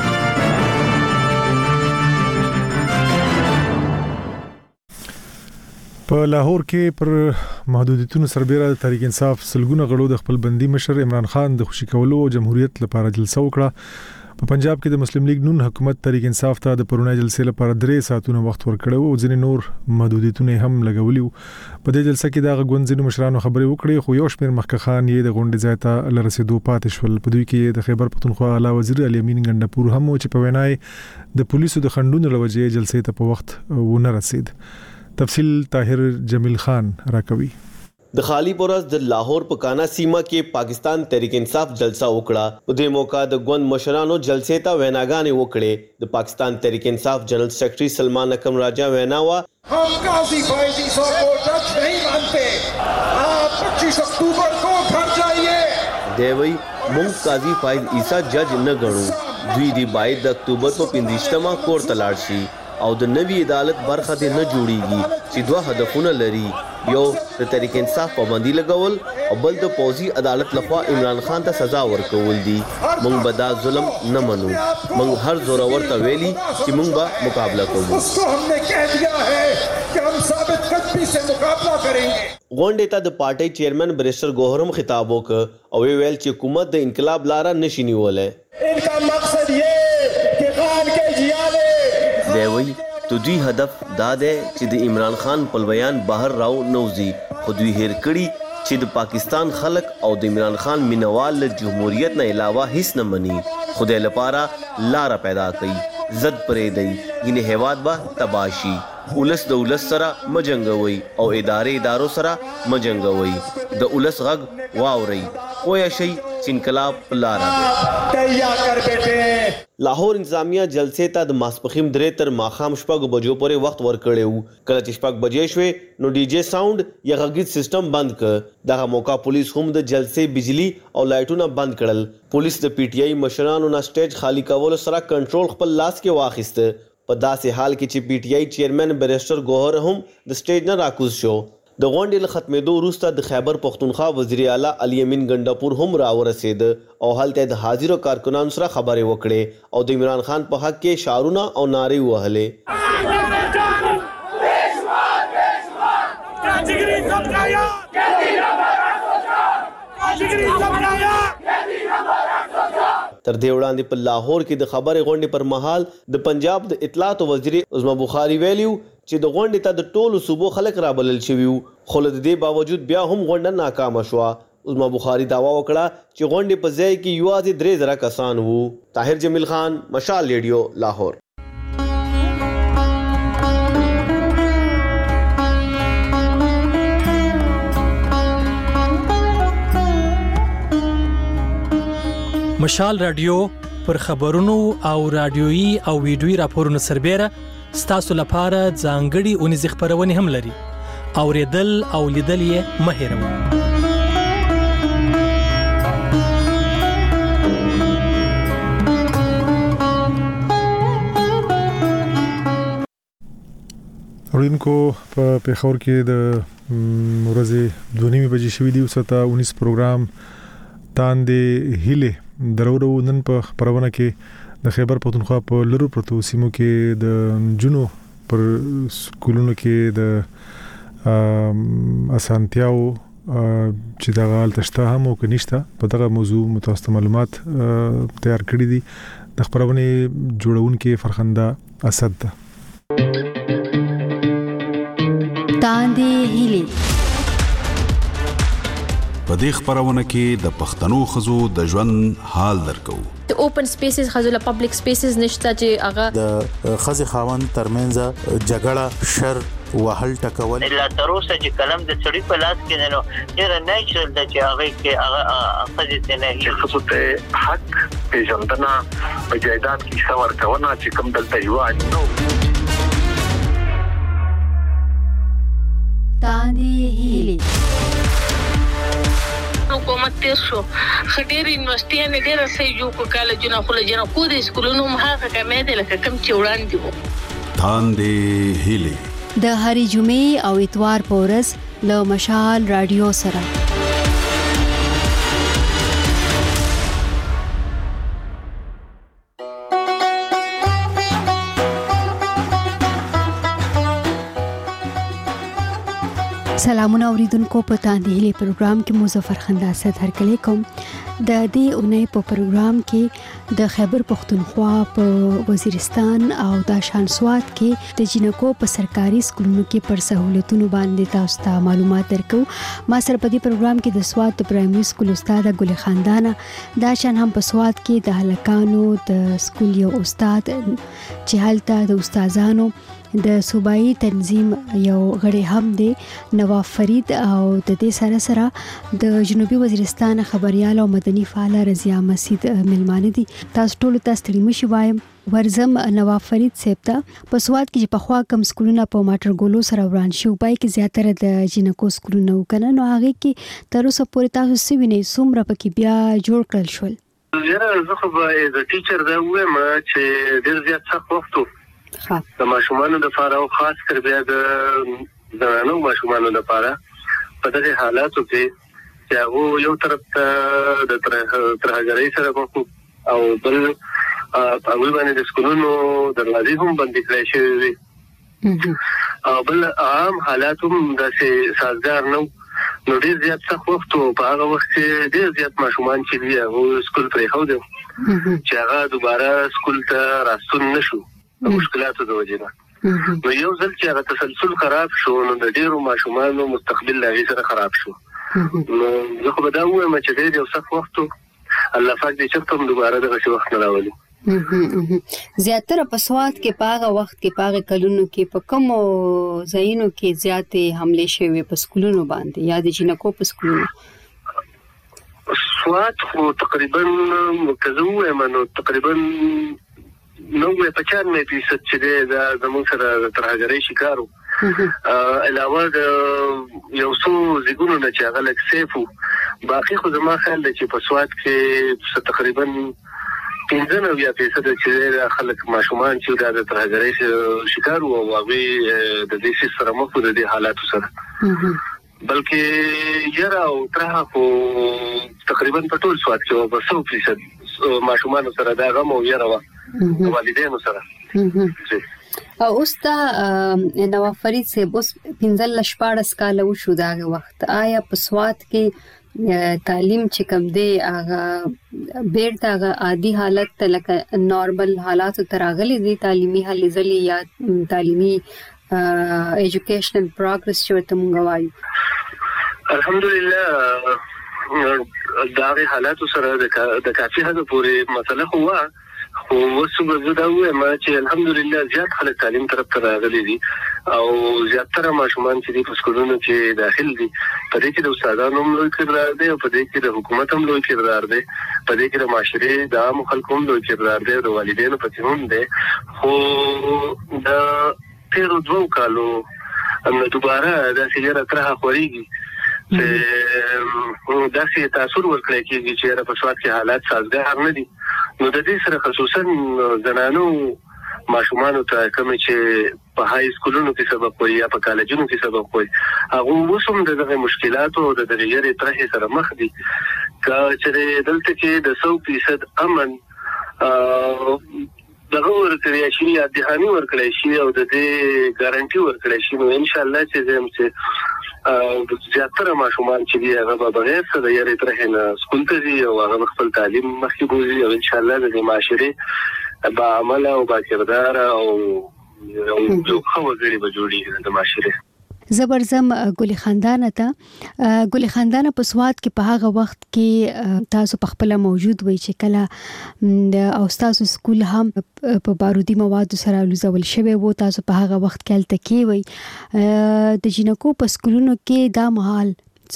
په لاهور کې پر محدودیتونو سربېره د تحریک انصاف سلګونه غړو د خپل بندي مشر عمران خان د خوشی کولو او جمهوریت لپاره جلسه وکړه. په پنجاب کې د مسلم لیگ نون حکومت تحریک انصاف ته د پرونی جلسې لپاره 3 ساعتونو وخت ورکړو او ځینې نور محدودیتونه هم لګولي. په دې جلسه کې د غونځینو مشرانو خبرې وکړې خو یو شمېر مخکخان یې د غونډې ځای ته لرسېدو پاتې شول. په دوی کې د خیبر پختونخوا اعلی وزیر علي امین ګندپور هم چې په وینای د پولیسو د خندونو لوجې جلسې ته په وخت ونه رسید. تفصیل طاهر جمیل خان راکوي. د خالی پورس د لاهور په کانا سیما کې پاکستان تحریک انصاف جلسه وکړه. په دې موقع د ګوند مشرانو جلسې ته ویناګانې وکړې. د پاکستان تحریک انصاف جنرل سیکرټری سلمان اکرم راجا وینا وا हम गाजी फैज ईसा को जज नहीं मानते. आप 25 अक्टूबर को घर जाइए. देवई मुंग काजी फैज ईसा जज न गणो دوی دی باید د اکتوبر په 15مه کور ته لاړ شي او د نوي عدالت برخه دې نه جوړیږي چې دوه هدفونه لري. یو د تحریک انصاف پابندي لګول او بل د پوزي عدالت لخوا عمران خان ته سزا ورکول دي. مونږ به دا ظلم نه منو. مونږ هر زورور ته ویلي چې مونږ به مقابله کوو. غونډې ته د پارټي چیرمن بریسټر ګوهرم خطاب وکړ او ویل چې حکومت د انقلاب لاره نشي نیولای. इनका मकसद ये कि खान के जियाले دیوی تو دوی هدف دا دی چې د عمران خان پلویان بهر راو نوزي خو دوی هیر کړي چې د پاکستان خلک او د عمران خان مینوال له جمهوریت نه علاوه هیڅ نه مني. خدای لپاره لار پیدا کړي زد پرې دی ینه هیواد با تباشي. ولس د ولس سره مجنګوي او ادارو سره مجنګوي. د ولس غږ واوري کویا شي چې انقلاب پلاره تیار کر بیٹے. لاهور انتظامیہ جلسې ته د ماسپخیم 3 تر ماخام 6 بجو پورې وخت ورکړیو. کله چې 6 بجې شوې نو ډي جے ساوند یا غږیز سیستم بند ک. دغه موقع پولیس هم د جلسې بجلی او لایټونه بند کړل. پولیس د پی ټی آی مشرانو نه سټیج خالی کول سره کنټرول خپل لاس کې واخیسته. په داسې حال کې چې پی ټی آی چیرمن بریسټر ګوهر هم د سټیج نه راکوز شو. د غونډې له ختمېدو وروسته د خیبر پختونخوا وزیر اعلی علي امین ګندپور هم راورسېد او هلته د حاضرو کارکنانو سره خبرې وکړې او د عمران خان په حق کې شعارونه او نعرې وهلې. تر دې وړاندې په لاهور کې د خبرې غونډې پر مهال د پنجاب د اطلاعات وزیر عظما بخاری ویلیو چې د غونډې ته د ټولو صوبو خلک رابلل شوي وو خو له دې باوجود بیا هم غونډه ناکامه شوه. عظما بخاری دعوا وکړه چې غونډې په ځای کې یوازې 3,000 کسان وو. طاهر جمیل خان، مشال ریډیو، لاهور. مشال رادیو پر خبرونو او رادیويي او ویډیويي راپورونو سربېره ستاسو لپاره ځانګړي اونیزې خبرونه هم لري. اوریدل او لیدل یې مه هېروئ. اورینکو په پیښور کې د ورځې 2:30 بجې شوې دی او 19 پروګرام تاندې هیله درورو نن په خبرونه کې د خیبر پختونخوا په لرو پروتو سیمو کې د جنو پر سکولونو کې د اسانتیاو چې د غال تشته هم او کنيشته په دغه موضوع متوسط معلومات تیار کړی دي. د خبرونه جوړونکو فرخنده اسد ده. تاندې هیله په دې خبرونه کې د پښتنو خزو د ژوند حال درکو. د اوپن سپیسز خزو له پبلک سپیسز نشته چې هغه د خزي خاوند ترمنځ جګړه شر وهل ټکول الا تر اوسه چې کلم د سړی په لاس کې نه نو ډیر نیچرل د چې هغه کې هغه خزي ته نه هي خصوص حق پیژندنه په جایداد کې څور کونه چې کوم دلته یو نو تاندې هیله حکومت تیر شو خډیر یونیورسيټي ډیر صحیح جوړ کالجونه خو لجنه کو د سکولونو مخه کمې ده لکه کم چې وړاندې وو. تاندې هیله د هری جمعې او اتوار په ورځ له مشال رادیو سره سلامونه اوریدونکو په تاندې هیله پروګرام کې مظفر خنداسه هرکلی کوم. د دې اونۍ په پروګرام کې د خیبر پختونخوا په وزیرستان او د شانسوات کې د جنکو په سرکاري سکولونو کې پر سہولتونو باندې تاسو ته معلومات درکو. ما سره په دې پروګرام کې د سوات د پرایمري سکول استاد ګل خاندانه دا شان هم په سوات کې د هلکانو د سکول یو استاد چې هلته د استادانو د صوبایي تنظیم یو غړي هم دی نواف فرید او د دې سره سره د جنوبي وزیرستان خبريال او مدني فعال رضیا مسجد ملمانه دي. تاسو ټول تاسو تللی مشي وایم ورزم نواف فرید صاحب ته په سواد کې په خوا کم سکولونه په ماټر ګولو سره وران شو پای کې زیاتره د جنکو سکولونه وکنه نو هغه کې تر اوسه پورې تاسو سوینې څومره پکې بیا جوړ کړل شول. زه خو به د ټیچر دا وایم چې ډیر زیات سخت وخت د ماشومانو لپاره او خاص کر بیا د زنانو ماشومانو لپاره په دغه حالاتو کې چې هغه یو طرف ته د ترهګرۍ سره مخ او بل هغه باندې د سکولونو دروازې هم بندې کړې شوې او بل عام حالات هم د سازګار نو ډیر زیات سخت وخت په هغه وخت کې ډیر زیات ماشومان چې دی هغه سکول پرې خو دي چې هغه دوباره سکول ته راستون نشو مشکلاتو د وجې نو یو ځل چې هغه تسلسل خراب شو نو د ډیرو ماشومانو مستقبل لاغي سره خراب شو. نو زه خو به دا وایم چې ډیر یو سخت وخت الله پاک دې چې تم دوباره دغه وخت نه راولي. زیاتره په سواد کې پاغه وخت کې پاغه کلونو کې په کوم ځایونو کې زیاتې حمله شوې په سکولونو باندې یا د جنکو په سکولونو سواد خو تقریبا متزوه منو تقریبا 95% چې دا زموږ سره ترهګرۍ شکارو علاوه د یو څو زګونو نه چې هغه لک سیفو باقي خو زما خیال دی چې په سواد کې تقریبا 15% چې خلک ماشومان چې د ترهګرۍ شکارو او هغه د دې سره مخ د دې حالاتو سره بلکې یرا او ترها خو تقریبا په ټول سواد کې په 100% ماشومان سره دا غو او یرا والدینو سره اوس تا نواف فرید سے بس 15 کال وشو دا وخت آیا په سواد کې تعلیم چې کوم دی هغه بیرته هغه عادي حالت لکه نارمل حالات تراغلي دي تعلیمي حالې زلي یا تعلیمي ایجوکیشنل پروګرس چې ته مونږ وایو الحمدلله دا حالات سره د کافي حد پورې مسله هوا خو وسو زه دا وایم چې الحمدلله زیات خلک تعلیم طرف ته راغلي دي او زیاتره ماشومان چې په سکولونو کې داخل دي په دې کې د استادانو هم لوی کردار دی او په دې کې د حکومت هم لوی کردار دی په دې کې د معاشري د عام خلکو هم لوی کردار دی او د والدینو په څیر هم دی خو د تیرو 2 کالو دوباره د سیګر ترها خوريږي چې داسې تاثیر ورکړي کېږي چې په سواد کې حالات سازګار نه دي نو د دې سره خصوصا زنانو ماشومان ته کوم چې په های سکولونو کې سبق وایي یا په کالجونو کې سبق وایي هغه وسوم دغه مشکلات او د غیر طرح سره مخ دي چې دلته کې د 100% امن دغه ورکړی شي یا دهاني ورکړی شي او د دې ګارانټي ورکړی شي نو ان شاء الله چې زم چې زیاتره ماشومان چې دی هغه به بغیر څه د یاري ترې نه سکول ته ځي او هغه خپل تعلیم مخکې بوزي او ان شاء الله د معاشري با عمل او با کردار او یو خوځري به جوړي د معاشري زبرزم ګل خاندان ته ګل خاندان په سواد کې په هغه وخت کې تاسو په خپل موجود وي چې کله او تاسو سکول هم په بارودي مواد سره لوزول شوی وو تاسو په هغه وخت کې الته کې وي د جنکو په سکولونو کې دا مهال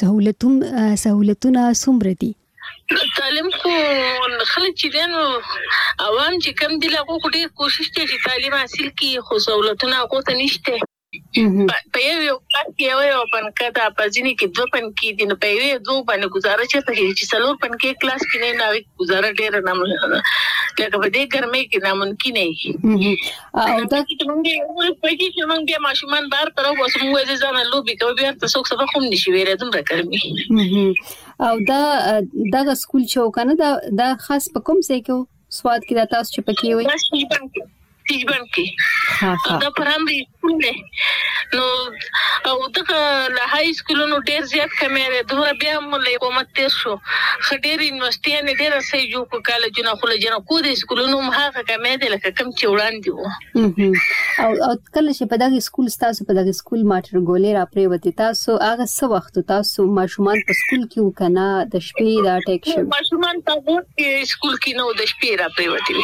سہولتونه څومره دي تعلیم خو خلک چې دنو عوام چې کم دي له خو ډیر کوشش کوي چې تعلیم حاصل کړي خو سہولتونه کوته نشته په یو کار کې یو پنکتا په ځینې کې 2 پنکې دي نو په یو 2 باندې گزاره چې څلور پنکې کلاس کې نه ناوي گزاره ډېر نه لکه په دې ګرمۍ کې ناممکن نه او دا چې موږ په کې چې موږ بیا ماشومان بار طرف وسو موږ ځان لوبي کوي بیا تاسو څه خو هم نشي ویل دومره ګرمي او دا سکول چې وکنه دا خاص په کوم ځای کې سواد کې دا تاسو چې پکې وي تیجبان کې دا پرامري سکول دی نو او دغه له های سکولونو ډیر زیات کمې دوه بیا موږ له حکومت تیر شو خډيري یونیورسيټي نه ډیر صحیح جوړ کو کالجونه خو له جنا کو د سکولونو مهاغه کمې ده لکه کم چې وړاندې وو او کله چې په دغه سکول تاسو په دغه سکول ماټر ګولې را پریوتی تاسو هغه څه وخت تاسو ماشومان په سکول کې وکنه د شپې دا ټیک شو ماشومان په وخت سکول کې نو د شپې را پریوتی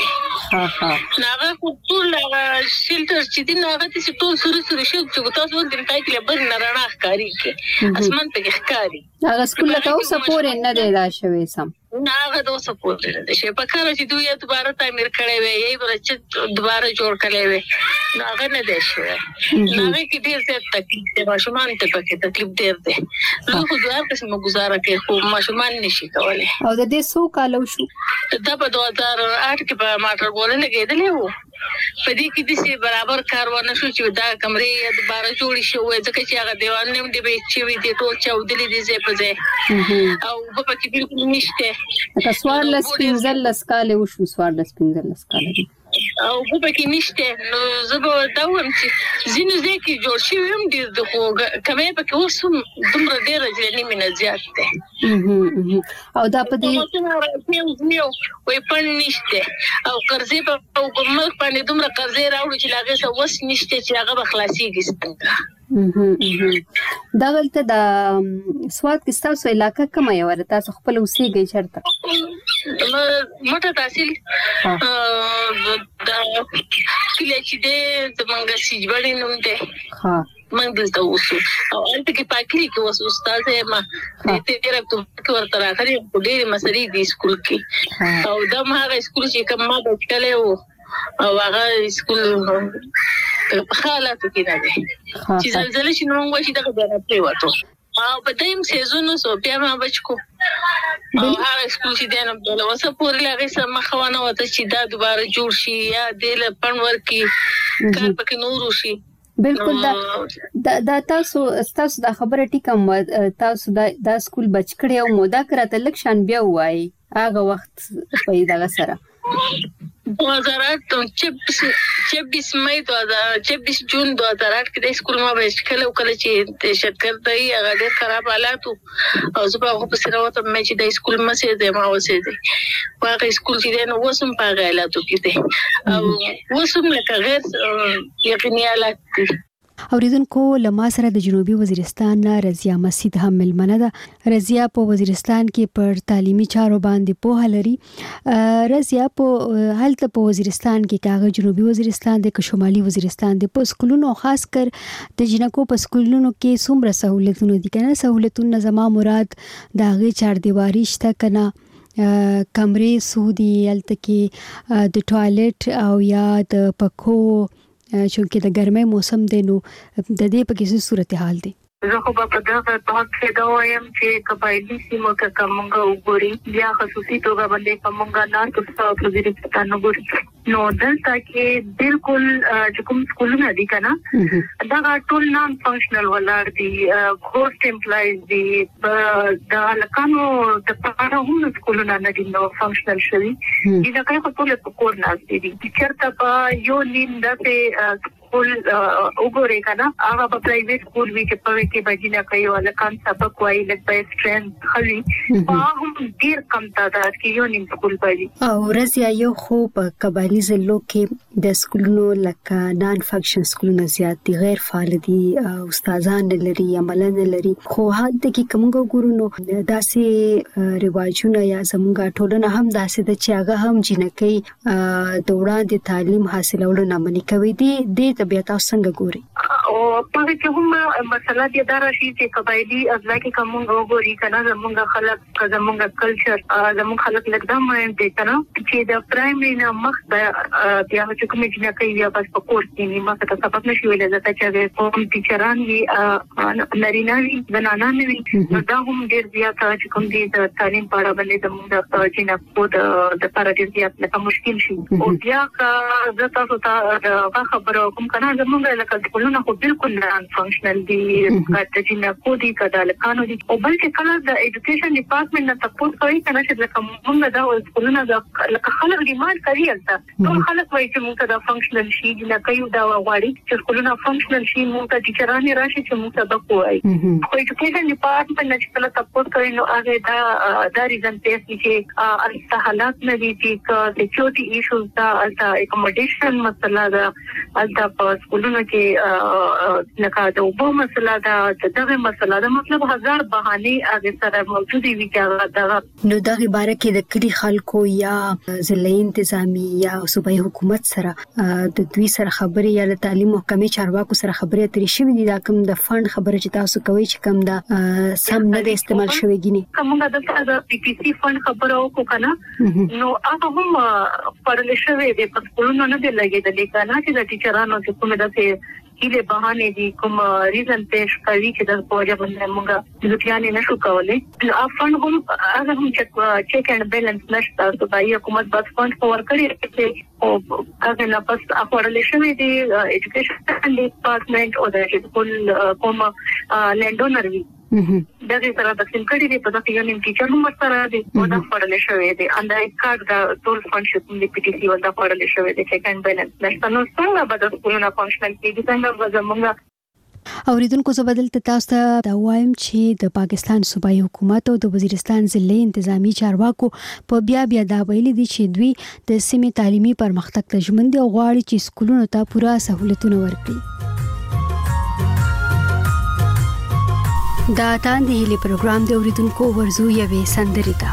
هغه ټول شیلټر چې دین هغه چې ټول سره شو چې تاسو د ټای کې بل نه رانا ښکاری کې اسمان ته ښکاری هغه سکول له اوسه پورې نه دی را شوی سم هغه د اوسه پورې نه شي په کار چې دوی دوباره تعمیر کړي وي یی ورچ دوباره جوړ کړي وي هغه نه دی شوی هغه کې ډیر څه تکلیف دی ماشومان ته پکې تکلیف ډیر دی نو خو دوه قسمه گزاره کوي خو ماشومان نشي کولای او د دې سو کالو شو دا په 2008 کې په ماټر ګولې لګېدلې وو په دې کې د سي برابر کارونه شو چې دا کمرې دوباره جوړ شي وای ځکه چې هغه دیوال نیم دی چې وی دي ټول چاودلې دي زه په ځای او په پکې بالکل نشته تاسوار لس پنځل لس کال وشو سوار لس پنځل لس کال او په پکې نشته نو زه دا وایم چې زینو ځکه جوړ شي هم ډیر د خو کمې پکې اوسم دومره ډیر ځلې مینه زیات ده او دا په دې وای پن نشته او قرضې په حکومت باندې دومره قرضې راوړي چې لاګه څه وس نشته چې هغه بخلاصيږي څنګه دا غلطه د سواد کې تاسو علاقہ کومه یو ورته تاسو خپل اوسېږئ چرته مټه تحصیل دا کله چې د منګه سیجبړې نوم ده ها موږ دلته اوسو او انت کې پاکري کې اوس استاد ما دې تیر په ورته راغلي په ډېر مسلې دي سکول کې او دا ما هغه سکول چې کوم ما د کله او هغه سکول په حالاتو کې نه دي چې زلزلې چې نو موږ چې دا غواړو پریواتو او په دیم سيزونو سو بیا ما بچکو او هغه سکول چې دنه بل وسه پورې لغې سم خوانه وته چې دا دوباره جوړ شي یا د پنور کې کار پکې نور شي بالکل دا تاسو د خبره ټیکم تاسو دا سکول بچ کړی او مودا کراته لکشان بیا وای هغه وخت په دغه سره 2026 مئی 2026 جون 2008 کې د سکول ما به کله چې شکر دی هغه ډېر خراب حالات او زه په هغه پسې راوته مې چې د سکول مسه د ما وسه دی هغه سکول چې نو وسم په هغه حالاتو کې دی او وسم لکه غیر یقیني حالات اوریدونکو لما سره د جنوبي وزیرستان رضیا مسعود هم ملمنه ده. رضیا په وزیرستان کې پر تعلیمي چارو باندې پوهه لري. رضیا په هلته په وزیرستان کې کاغه جنوبي وزیرستان د شمالي وزیرستان د په سکولونو خاص کر د جنکو په سکولونو کې څومره سہولتونه دي کنه؟ سہولتونه زما مراد د هغه چار دیواری شته کنه، کمرې سودی الته کې د ټوایلټ او یا د پکو چونکه د ګرمۍ موسم دی نو د دې په کې څه صورتحال دی؟ زه خو په دغه پاک کې دا وایم چې قبایلی سیمو کې کومه وګوري بیا خصوصي توګه باندې کومه نه تاسو په دې ستاسو نو ګوري نو دلته کې بالکل چې کوم سکولونه دي کنه دا ټول نان فنکشنل ولر دي، کوست امپلایز دي، دا لکانو د پاره هم سکولونه نه دي نو فنکشنل شوي دي. دا کوي په ټول په کور نه دي چیرته په یو نیم دته سکول وګوري کنه هغه په پرایویټ سکول وی چې په کې بجینه کوي ولکان سبق وایي لکه په سټرنث خلی هم ډیر کم تعداد کې یو نیم سکول پدې. او رضیا یو خو په قبایلی ضلعو کې د سکولونو لکه نان فنکشن سکولونه زیات دي، غیر فعال دي، استادان لري، عمله لري، خو هغه کې کومه ګورو نو داسې رواجونه یا زموږه ټولنه هم داسې د چې هغه هم جنکې د وړاندې تعلیم حاصلولو نه منې کوي. دي طبيعت څنګه ګوري؟ او په کې هم مسله دې دا راشي چې قبایلی اضلاع کې کوم وګوري کنه زموږ خلک زموږ کلچر زموږ خلک لکه مهم دي کنه چې د پرایمري نه مخ بیا چې کوم چې نه کوي بیا بس په کورس کې نیمه څه سبق نشي ویل ځکه چې کوم ټیچران وي نارینه وي زنانه وي دا هم ډیر زیات چې کوم دي د تعلیم په اړه باندې زموږ چې نه کو د لپاره ډیر زیات لکه مشکل شي او بیا که تاسو ته خبره کوم کنه زموږ لکه ټولنه خو بالکل نان فنکشنل دي کته چې نه کو دي کدا لکانو دي او بلکې کله د ایجوکیشن ډپارټمنټ نه تاسو کوي کنه چې لکه موږ دا ټولنه لکه خلک ډیماند کوي البته ټول خلک وایي چې موږ دا فنکشنل شي نه کوي دا غواړي چې ټولنه فنکشنل شي موږ ته ټیچران راشي چې موږ سبق وایي خو ایجوکیشن ډپارټمنټ نه چې کله تاسو کوي نو هغه دا ریزن ته چې حالات نه دي چې سکیورټي ایشوز دا اکوموډیشن مسله دا البته په سکولونو کې لکه د وبو مسله دا دغه مسله دا مطلب هزار بهانه هغه سره موجودي وي چې نو دغه باره کې د کلی خلکو یا ضلعي انتظامی یا صوبایي حکومت سره د دوی سره خبرې یا د تعلیم محکمې چارواکو سره خبرې اترې شوې دي دا کوم د فند خبره چې تاسو کوي چې کوم دا سم نه د استعمال شوی ګینه کومه د پی پی سی فند خبره وکړه کنه نو هغه هم پرل شوی د پسپلونو نه دی لګیدل کنه چې د ټیچرانو چې کومه د کله بهانه دي کوم ریزن پېښ کوي چې د پوهه باندې موږ د ځواني نشو کولای افغان هم هغه هم چیک اند بیلانس نشته صوبایي حکومت بس فند فور کړی او هغه نه پس اخوړل شوی دی ایجوکیشن ډپارټمنټ او د ټول کوم لینډونر وی دغه سره د سیمکړي دی په دغه یو نیم ټیچر نو سره دی او دا فورل شوی دی اند ای کارت دا ټول فنکشن دی پی ټی سی ول دا فورل شوی دی چیک اند بیلانس نشته نو څنګه به د سکولونو فنکشنل کیږي څنګه به زموږ اوریدونکو زه بدل تاسو ته دا وایم چې د پاکستان صوبایي حکومت او د وزیرستان ضلعي انتظامی چارواکو په بیا دا ویلي دي چې دوی د سیمې تعلیمي پرمختګ ته ژمن دي او غواړي چې سکولونو ته پوره سہولتونه ورکړي. دا تاندې هلي پروګرام د اوریدونکو ورزو یوې سندرې ته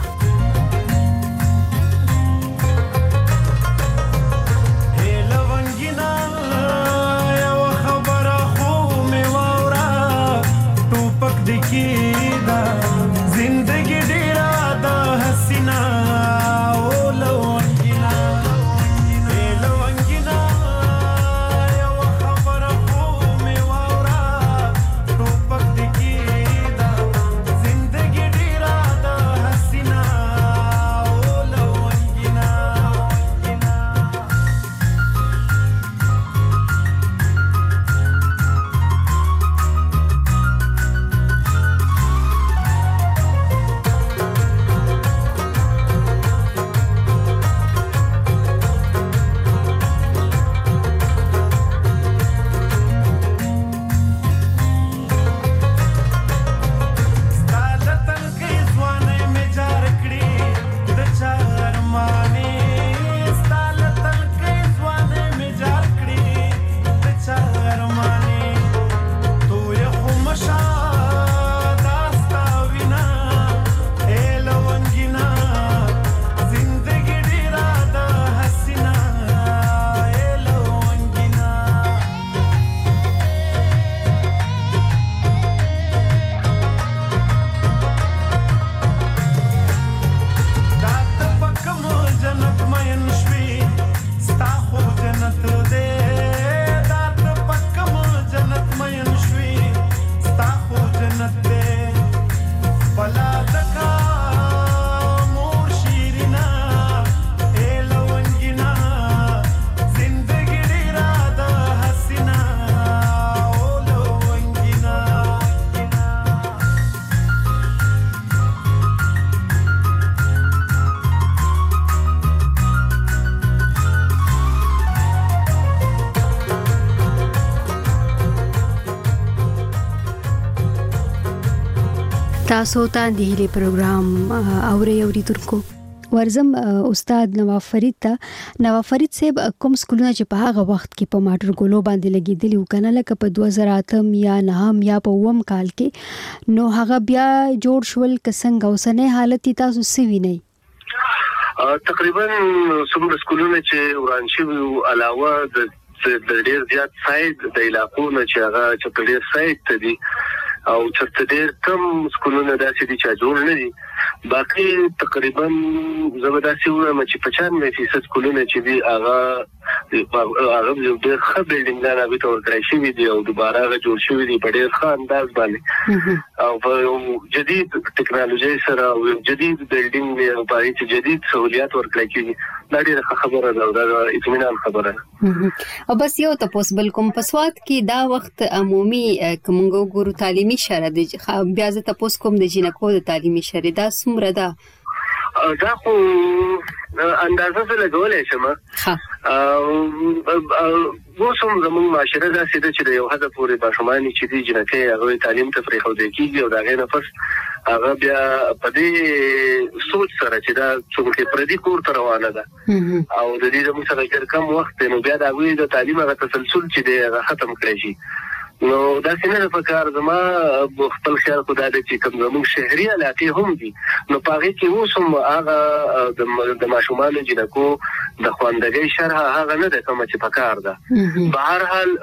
تاسو ته د هلي پروګرام اوریدونکو ورزم استاد نواف فرید ته نواف فرید صاحب کوم سکولونه چې په هغه وخت کې په ماټر ګولو باندې لګیدلی وکنه لکه په 2008 یا 9 یا په 9 کال کې نو هغه بیا جوړ شول کسنګ اوسنه حالت تاسو سوي نه تقریبا څومره سکولونه چې ورانشي علاوه د ډېر زیات سایت د علاقو نه چې هغه چې ډېر سایت ته دي او چې ډېر کم سکولونه داسې دي چې جوړ نه دي باقي تقریبا زبرداسي وایم چې 95% سکولونه چې دي هغه د ډېر ښه بلډینګ نه به تور کړی شي دي او دوباره هغه جوړ شوی دي په ډېر ښه انداز باندې او په جدید ټکنالوژي سره او جدید بلډینګ او په هیڅ جدید سہولیات ورکړي کیږي دا ډېر خبره ده او دا اطمینان خبره ده او بس یو تاسو بل کوم په سواد کې دا وخت عمومي کومګو ګورو تعلیمي شره دي بیا زه تاسو کوم د جنکو د تعلیمي شره دا څومره ده دا خو اندازه څه لګولای شم وسوم زموږ معاشره دا سیده چې یو هدف پورې باشماني چې دي جنکه هغه تعلیم ته پرې خو دی کیږي او دا غي نفس هغه بیا په دې سوچ سره چې دا څومره پردي کور ته روانه ده او د دې د مسله کم وخت نو بیا دا وی د تعلیم هغه تسلسل چې دی هغه ختم کړی شي نو دا څنګه په کار زما خپل خیال کو دا چې کوم زموږ شهري علاقې هم دي نو پاره کې اوسم هغه د ماشومان جنکو د خواندګۍ شرح هغه نه ده کوم چې په کار ده بهر حال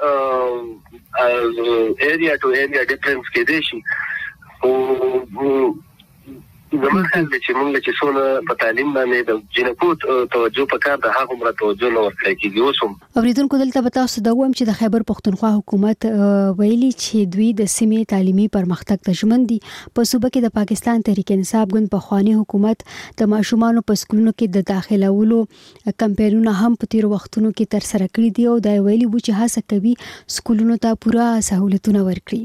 ایریا ټو ایریا ډیفرنس کې دي شي او زموږ خل چې موږ چې څونه په تعلیم باندې د جنکو توجه پکار د هغه عمر توجه نو ورکړي کیږي اوسم اوریدونکو دلته به تاسو دا وایم چې د خیبر پختونخوا حکومت ویلي چې دوی د سیمې تعلیمي پرمختګ ته ژمن دي په صوبه کې د پاکستان تحریک انصاف ګوند په خواني حکومت د ماشومان په سکولونو کې د داخلولو کمپاینونه هم په تیر وختونو کې تر سره کړی دي او دا ویلي و چې هڅه کوي سکولونو ته پوره سہولتونه ورکړي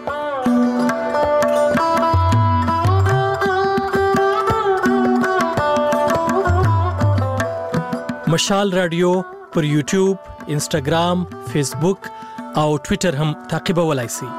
مشال رادیو پر یوټیوب، انسټاګرام، فیسبوک او ټوئیټر هم تعقیبولای شئ.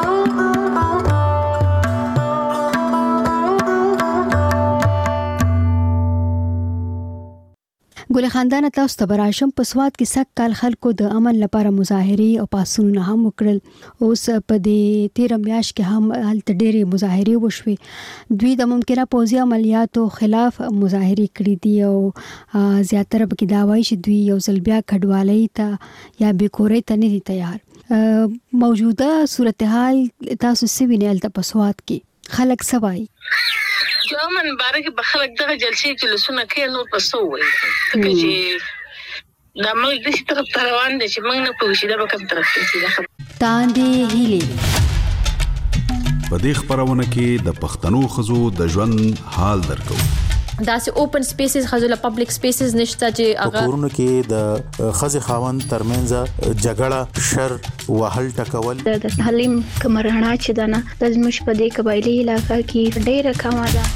ګل خاندان تاسو ته براشم په سواد کې سک کال خلکو د امن لپاره مظاهره او پاسونه هم وکړل اوس په دې 13 میاشت کې هم هلته ډېرې مظاهره وشوي دوی د ممکنه پوځي عملیاتو خلاف مظاهره کړې دي او زیاتره به کې دا وایي چې دوی یو ځل بیا کډوالۍ ته یا بیکورۍ ته نه دي تیار موجوده صورتحال تاسو سوینه هلته په سواد کې خلک سوای جامن بارک بخلک دغه جلسې چې لسونه کې نو پسو وي چې دا موږ د څه طرف روان دي چې موږ نه پوښیدا به کوم طرف ته تاندې هیلې په دې خبرونه کې د پښتنو خزو د ژوند حال درکو دا سه اوپن سپیسز خزله پبلک سپیسز نشته چې هغه کورونه کې د خزي خاوند ترمنځ جګړه شر وهل ټکول د تعلیم کمرهنا چې دنه د زموږ په دې قبایلی علاقې کې ډېر کمه ده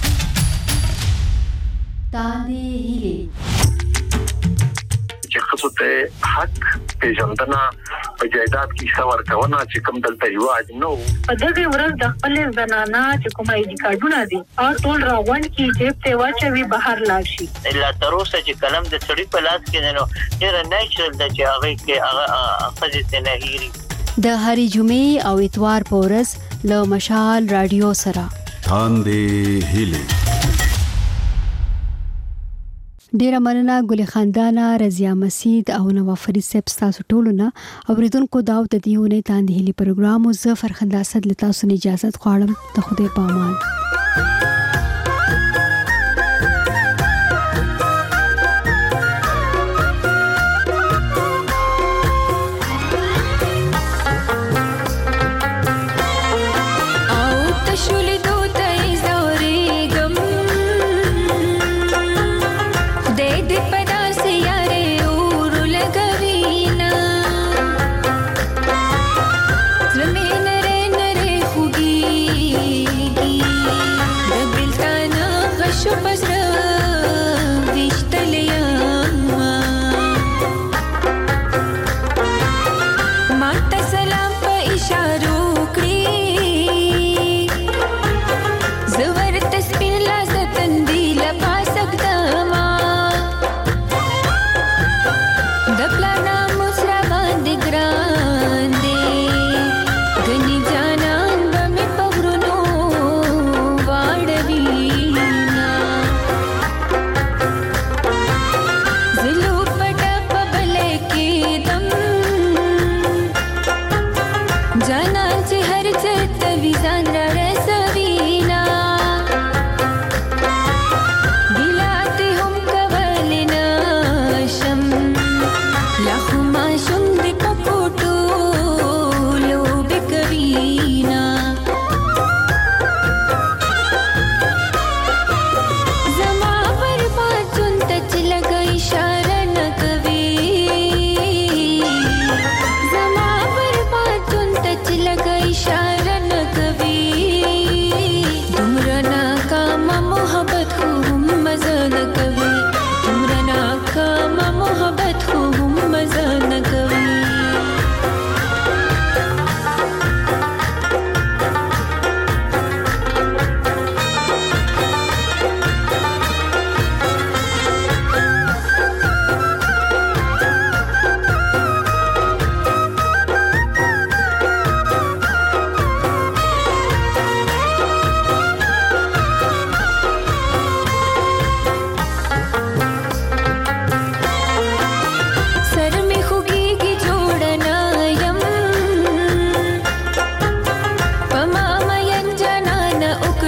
تاندې هیلې چې خصوص ته حق پیژندنه په جایداد کې څور کونه چې کوم دلته یو اجنو په دغه ورځ د خپل زنانه چې کوم اې ډي کارډونه دي او ټول راغون کې چې په واچوي بهر لاړ شي الا تروسه چې کلم د سړی په لاس کې نه ډېر نیچرل د چې هغه کې هغه خزې نه هېري د هری جمعې او اتوار په ورځ له مشال رادیو سره تاندې هیلې ډیره مننه ګل خاندانا رضیا مسید او نواف فرید صاحب تاسو ټولو نه اوریدونکو دا د دیونه تاندې هلي پروګرام او زه فرخنده اسد له تاسو نه اجازه غواړم ته خدای په امان زمین نره نره خوگی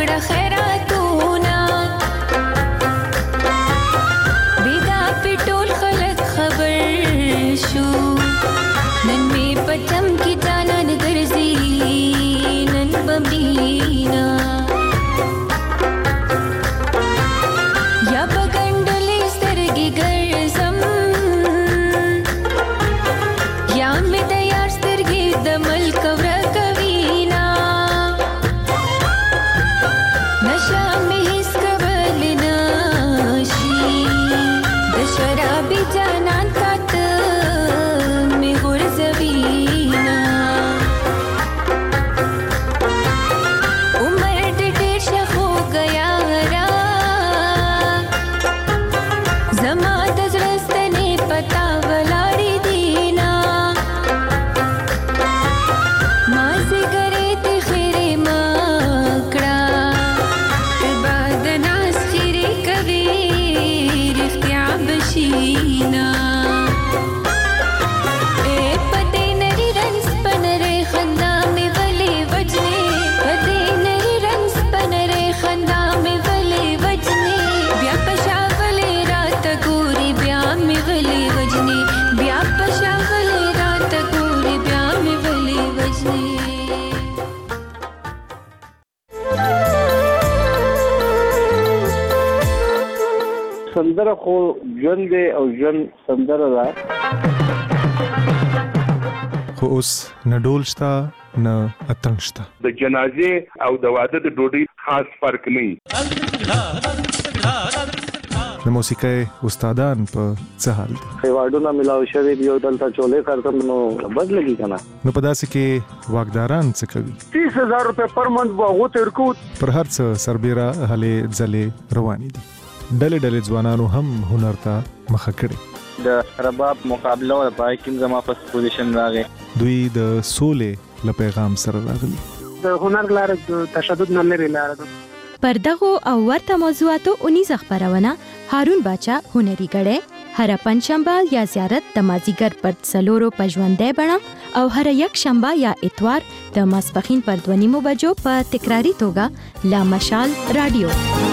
وکړه خیراتونه بیدا پټول خلک خبر شو نن می پټم کی جانان ګرځي نن بمینا یا بغندلې سترګې ګرځم یا مې د یار سترګې د ملک ورکوینا نشا مې هیڅ کول نشي د شرابي جانان کاته مې غورځوینا عمر ډېر شه خو گیا را زما د زړه ستنې پتا ولاړې دینا ما زګرې ته خیرې مکړه تبا د ناس خیرې کوي رښتیا بشینا اے پدې نری رنس پنرې خندا مې ولې وجنې پدې نری رنس پنرې خندا مې ولې وجنې بیا پښاولې رات ګوري بیا مې ولې وجنې بیا پښاولې رات ګوري بیا مې ولې وجنې سندره خو ژوند دی او ژوند سندره ده خو اوس نه ډول شته نه اتنګ شته د جنازې او د واده د ډوډۍ خاص فرق نه د موسیقۍ استادان په څه حال دي ایوارډونه ملاو شوی دی او دلته چولې کارتم نو بد لګي کنه نو په داسې کې واکداران څه کوي 30000 روپے پر منث وغو ترکو پر هر څه سربېره هلې ځلې روانې دي ډلې ډلې ځوانانو هم هنر ته مخه کړي د رباب مقابله او پای کې زما فرست پوزیشن راغی دوی د سولې له پیغام سره راغلي د هنر لپاره د تشدد نه لري لاره پر دغه او ورته موضوعاتو 19 خبرونه هارون باچا هنري غړې هر پنځشنبه یا زیارت د مازیګر پر څلورو پژوندې بڼه او هر یک شنبه یا اتوار د ماسپخین پر 2:30 بجو په تکراری توګه لا مشال رادیو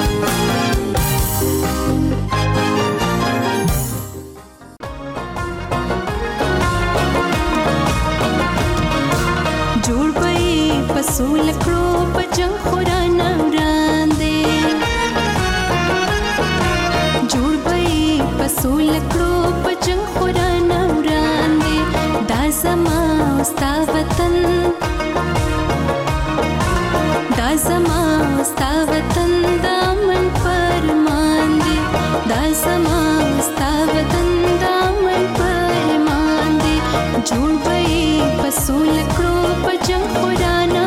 جوړ پې پسول کړو پجنګ خورانه وړاندې جوړ پې پسول کړو پجنګ خورانه وړاندې دا زما ستا وطن دا زما ستا وطن دا من فرمان دی دا زما ستا وطن دا من فرمان دی جوړ پې پسول کړو پجنګ خورانه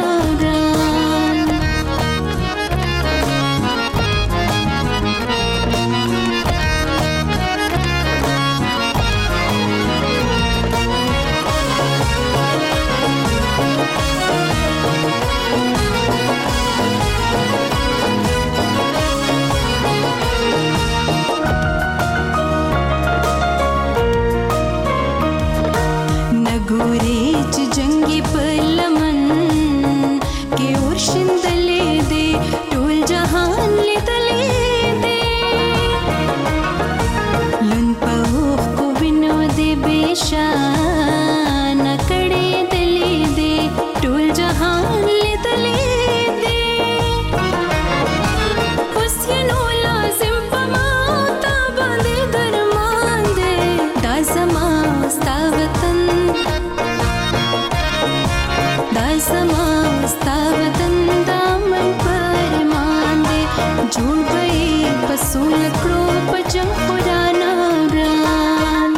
نګوري چې جنگي په لمن کې ورشندلې دي ټول جهان لیدلې دي لن په کو وینو دي بشان کړي دلې دي ټول جهان لیدلې دي اوس یې نو لازم پما تا باندې درمان دي دا زما ستا وطن دا زما ستا وطن دا من فرمان دی جوړ پې پسول کړو پجنګ خورانه وران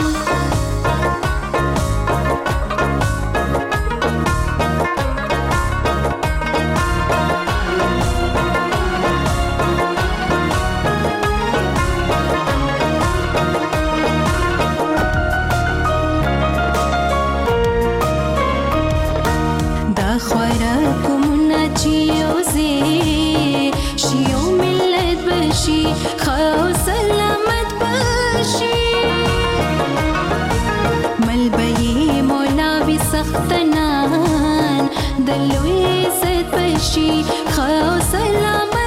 دا خوراک مناجیوزی شیو ملت بشی خو سلامت بشی ملبئی مولاوی سختنان دلوی زد بشی خو سلامت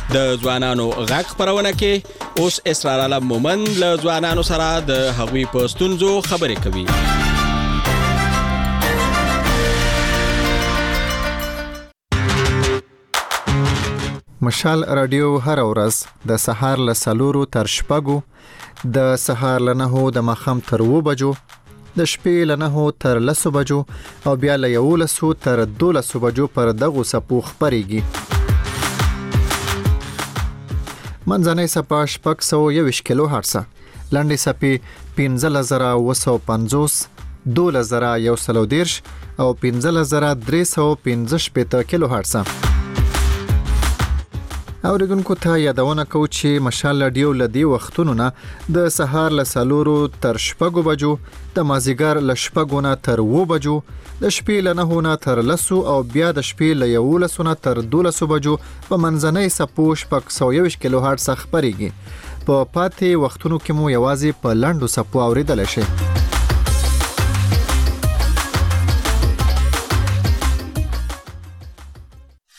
د ځوانانو غږ خبرونه کې اوس اسرار عالم مومند له ځوانانو سره د هغوی په ستونزو خبرې کوي. مشال رادیو هر ورځ د سهار له 4 تر 6 د سهار له 9 د ماښام تر 2 بجو د شپې له 9 تر 10 بجو او بیا له 11 تر 12 بجو پر دغه سپو خبريږي. منځنۍ سپا 621 کیلو هرتز، لنډې سپې 15950، 12110 او 15315 کیلو هرتز. اوریدونکو ته یادونه کوم چې مشال رادیو لدی وختونو نه د سهار له 4 تر 6 بجو، د مازیګر له 6 نه تر 2 بجو، د شپې له 9 نه تر 10 او بیا د شپې له 11 نه تر 12 بجو په منځنۍ سپو 621 کیلو هرتز خبريږي. په پاتې وختونو کې مو یوازې په لاندو سپو اوریدل شي.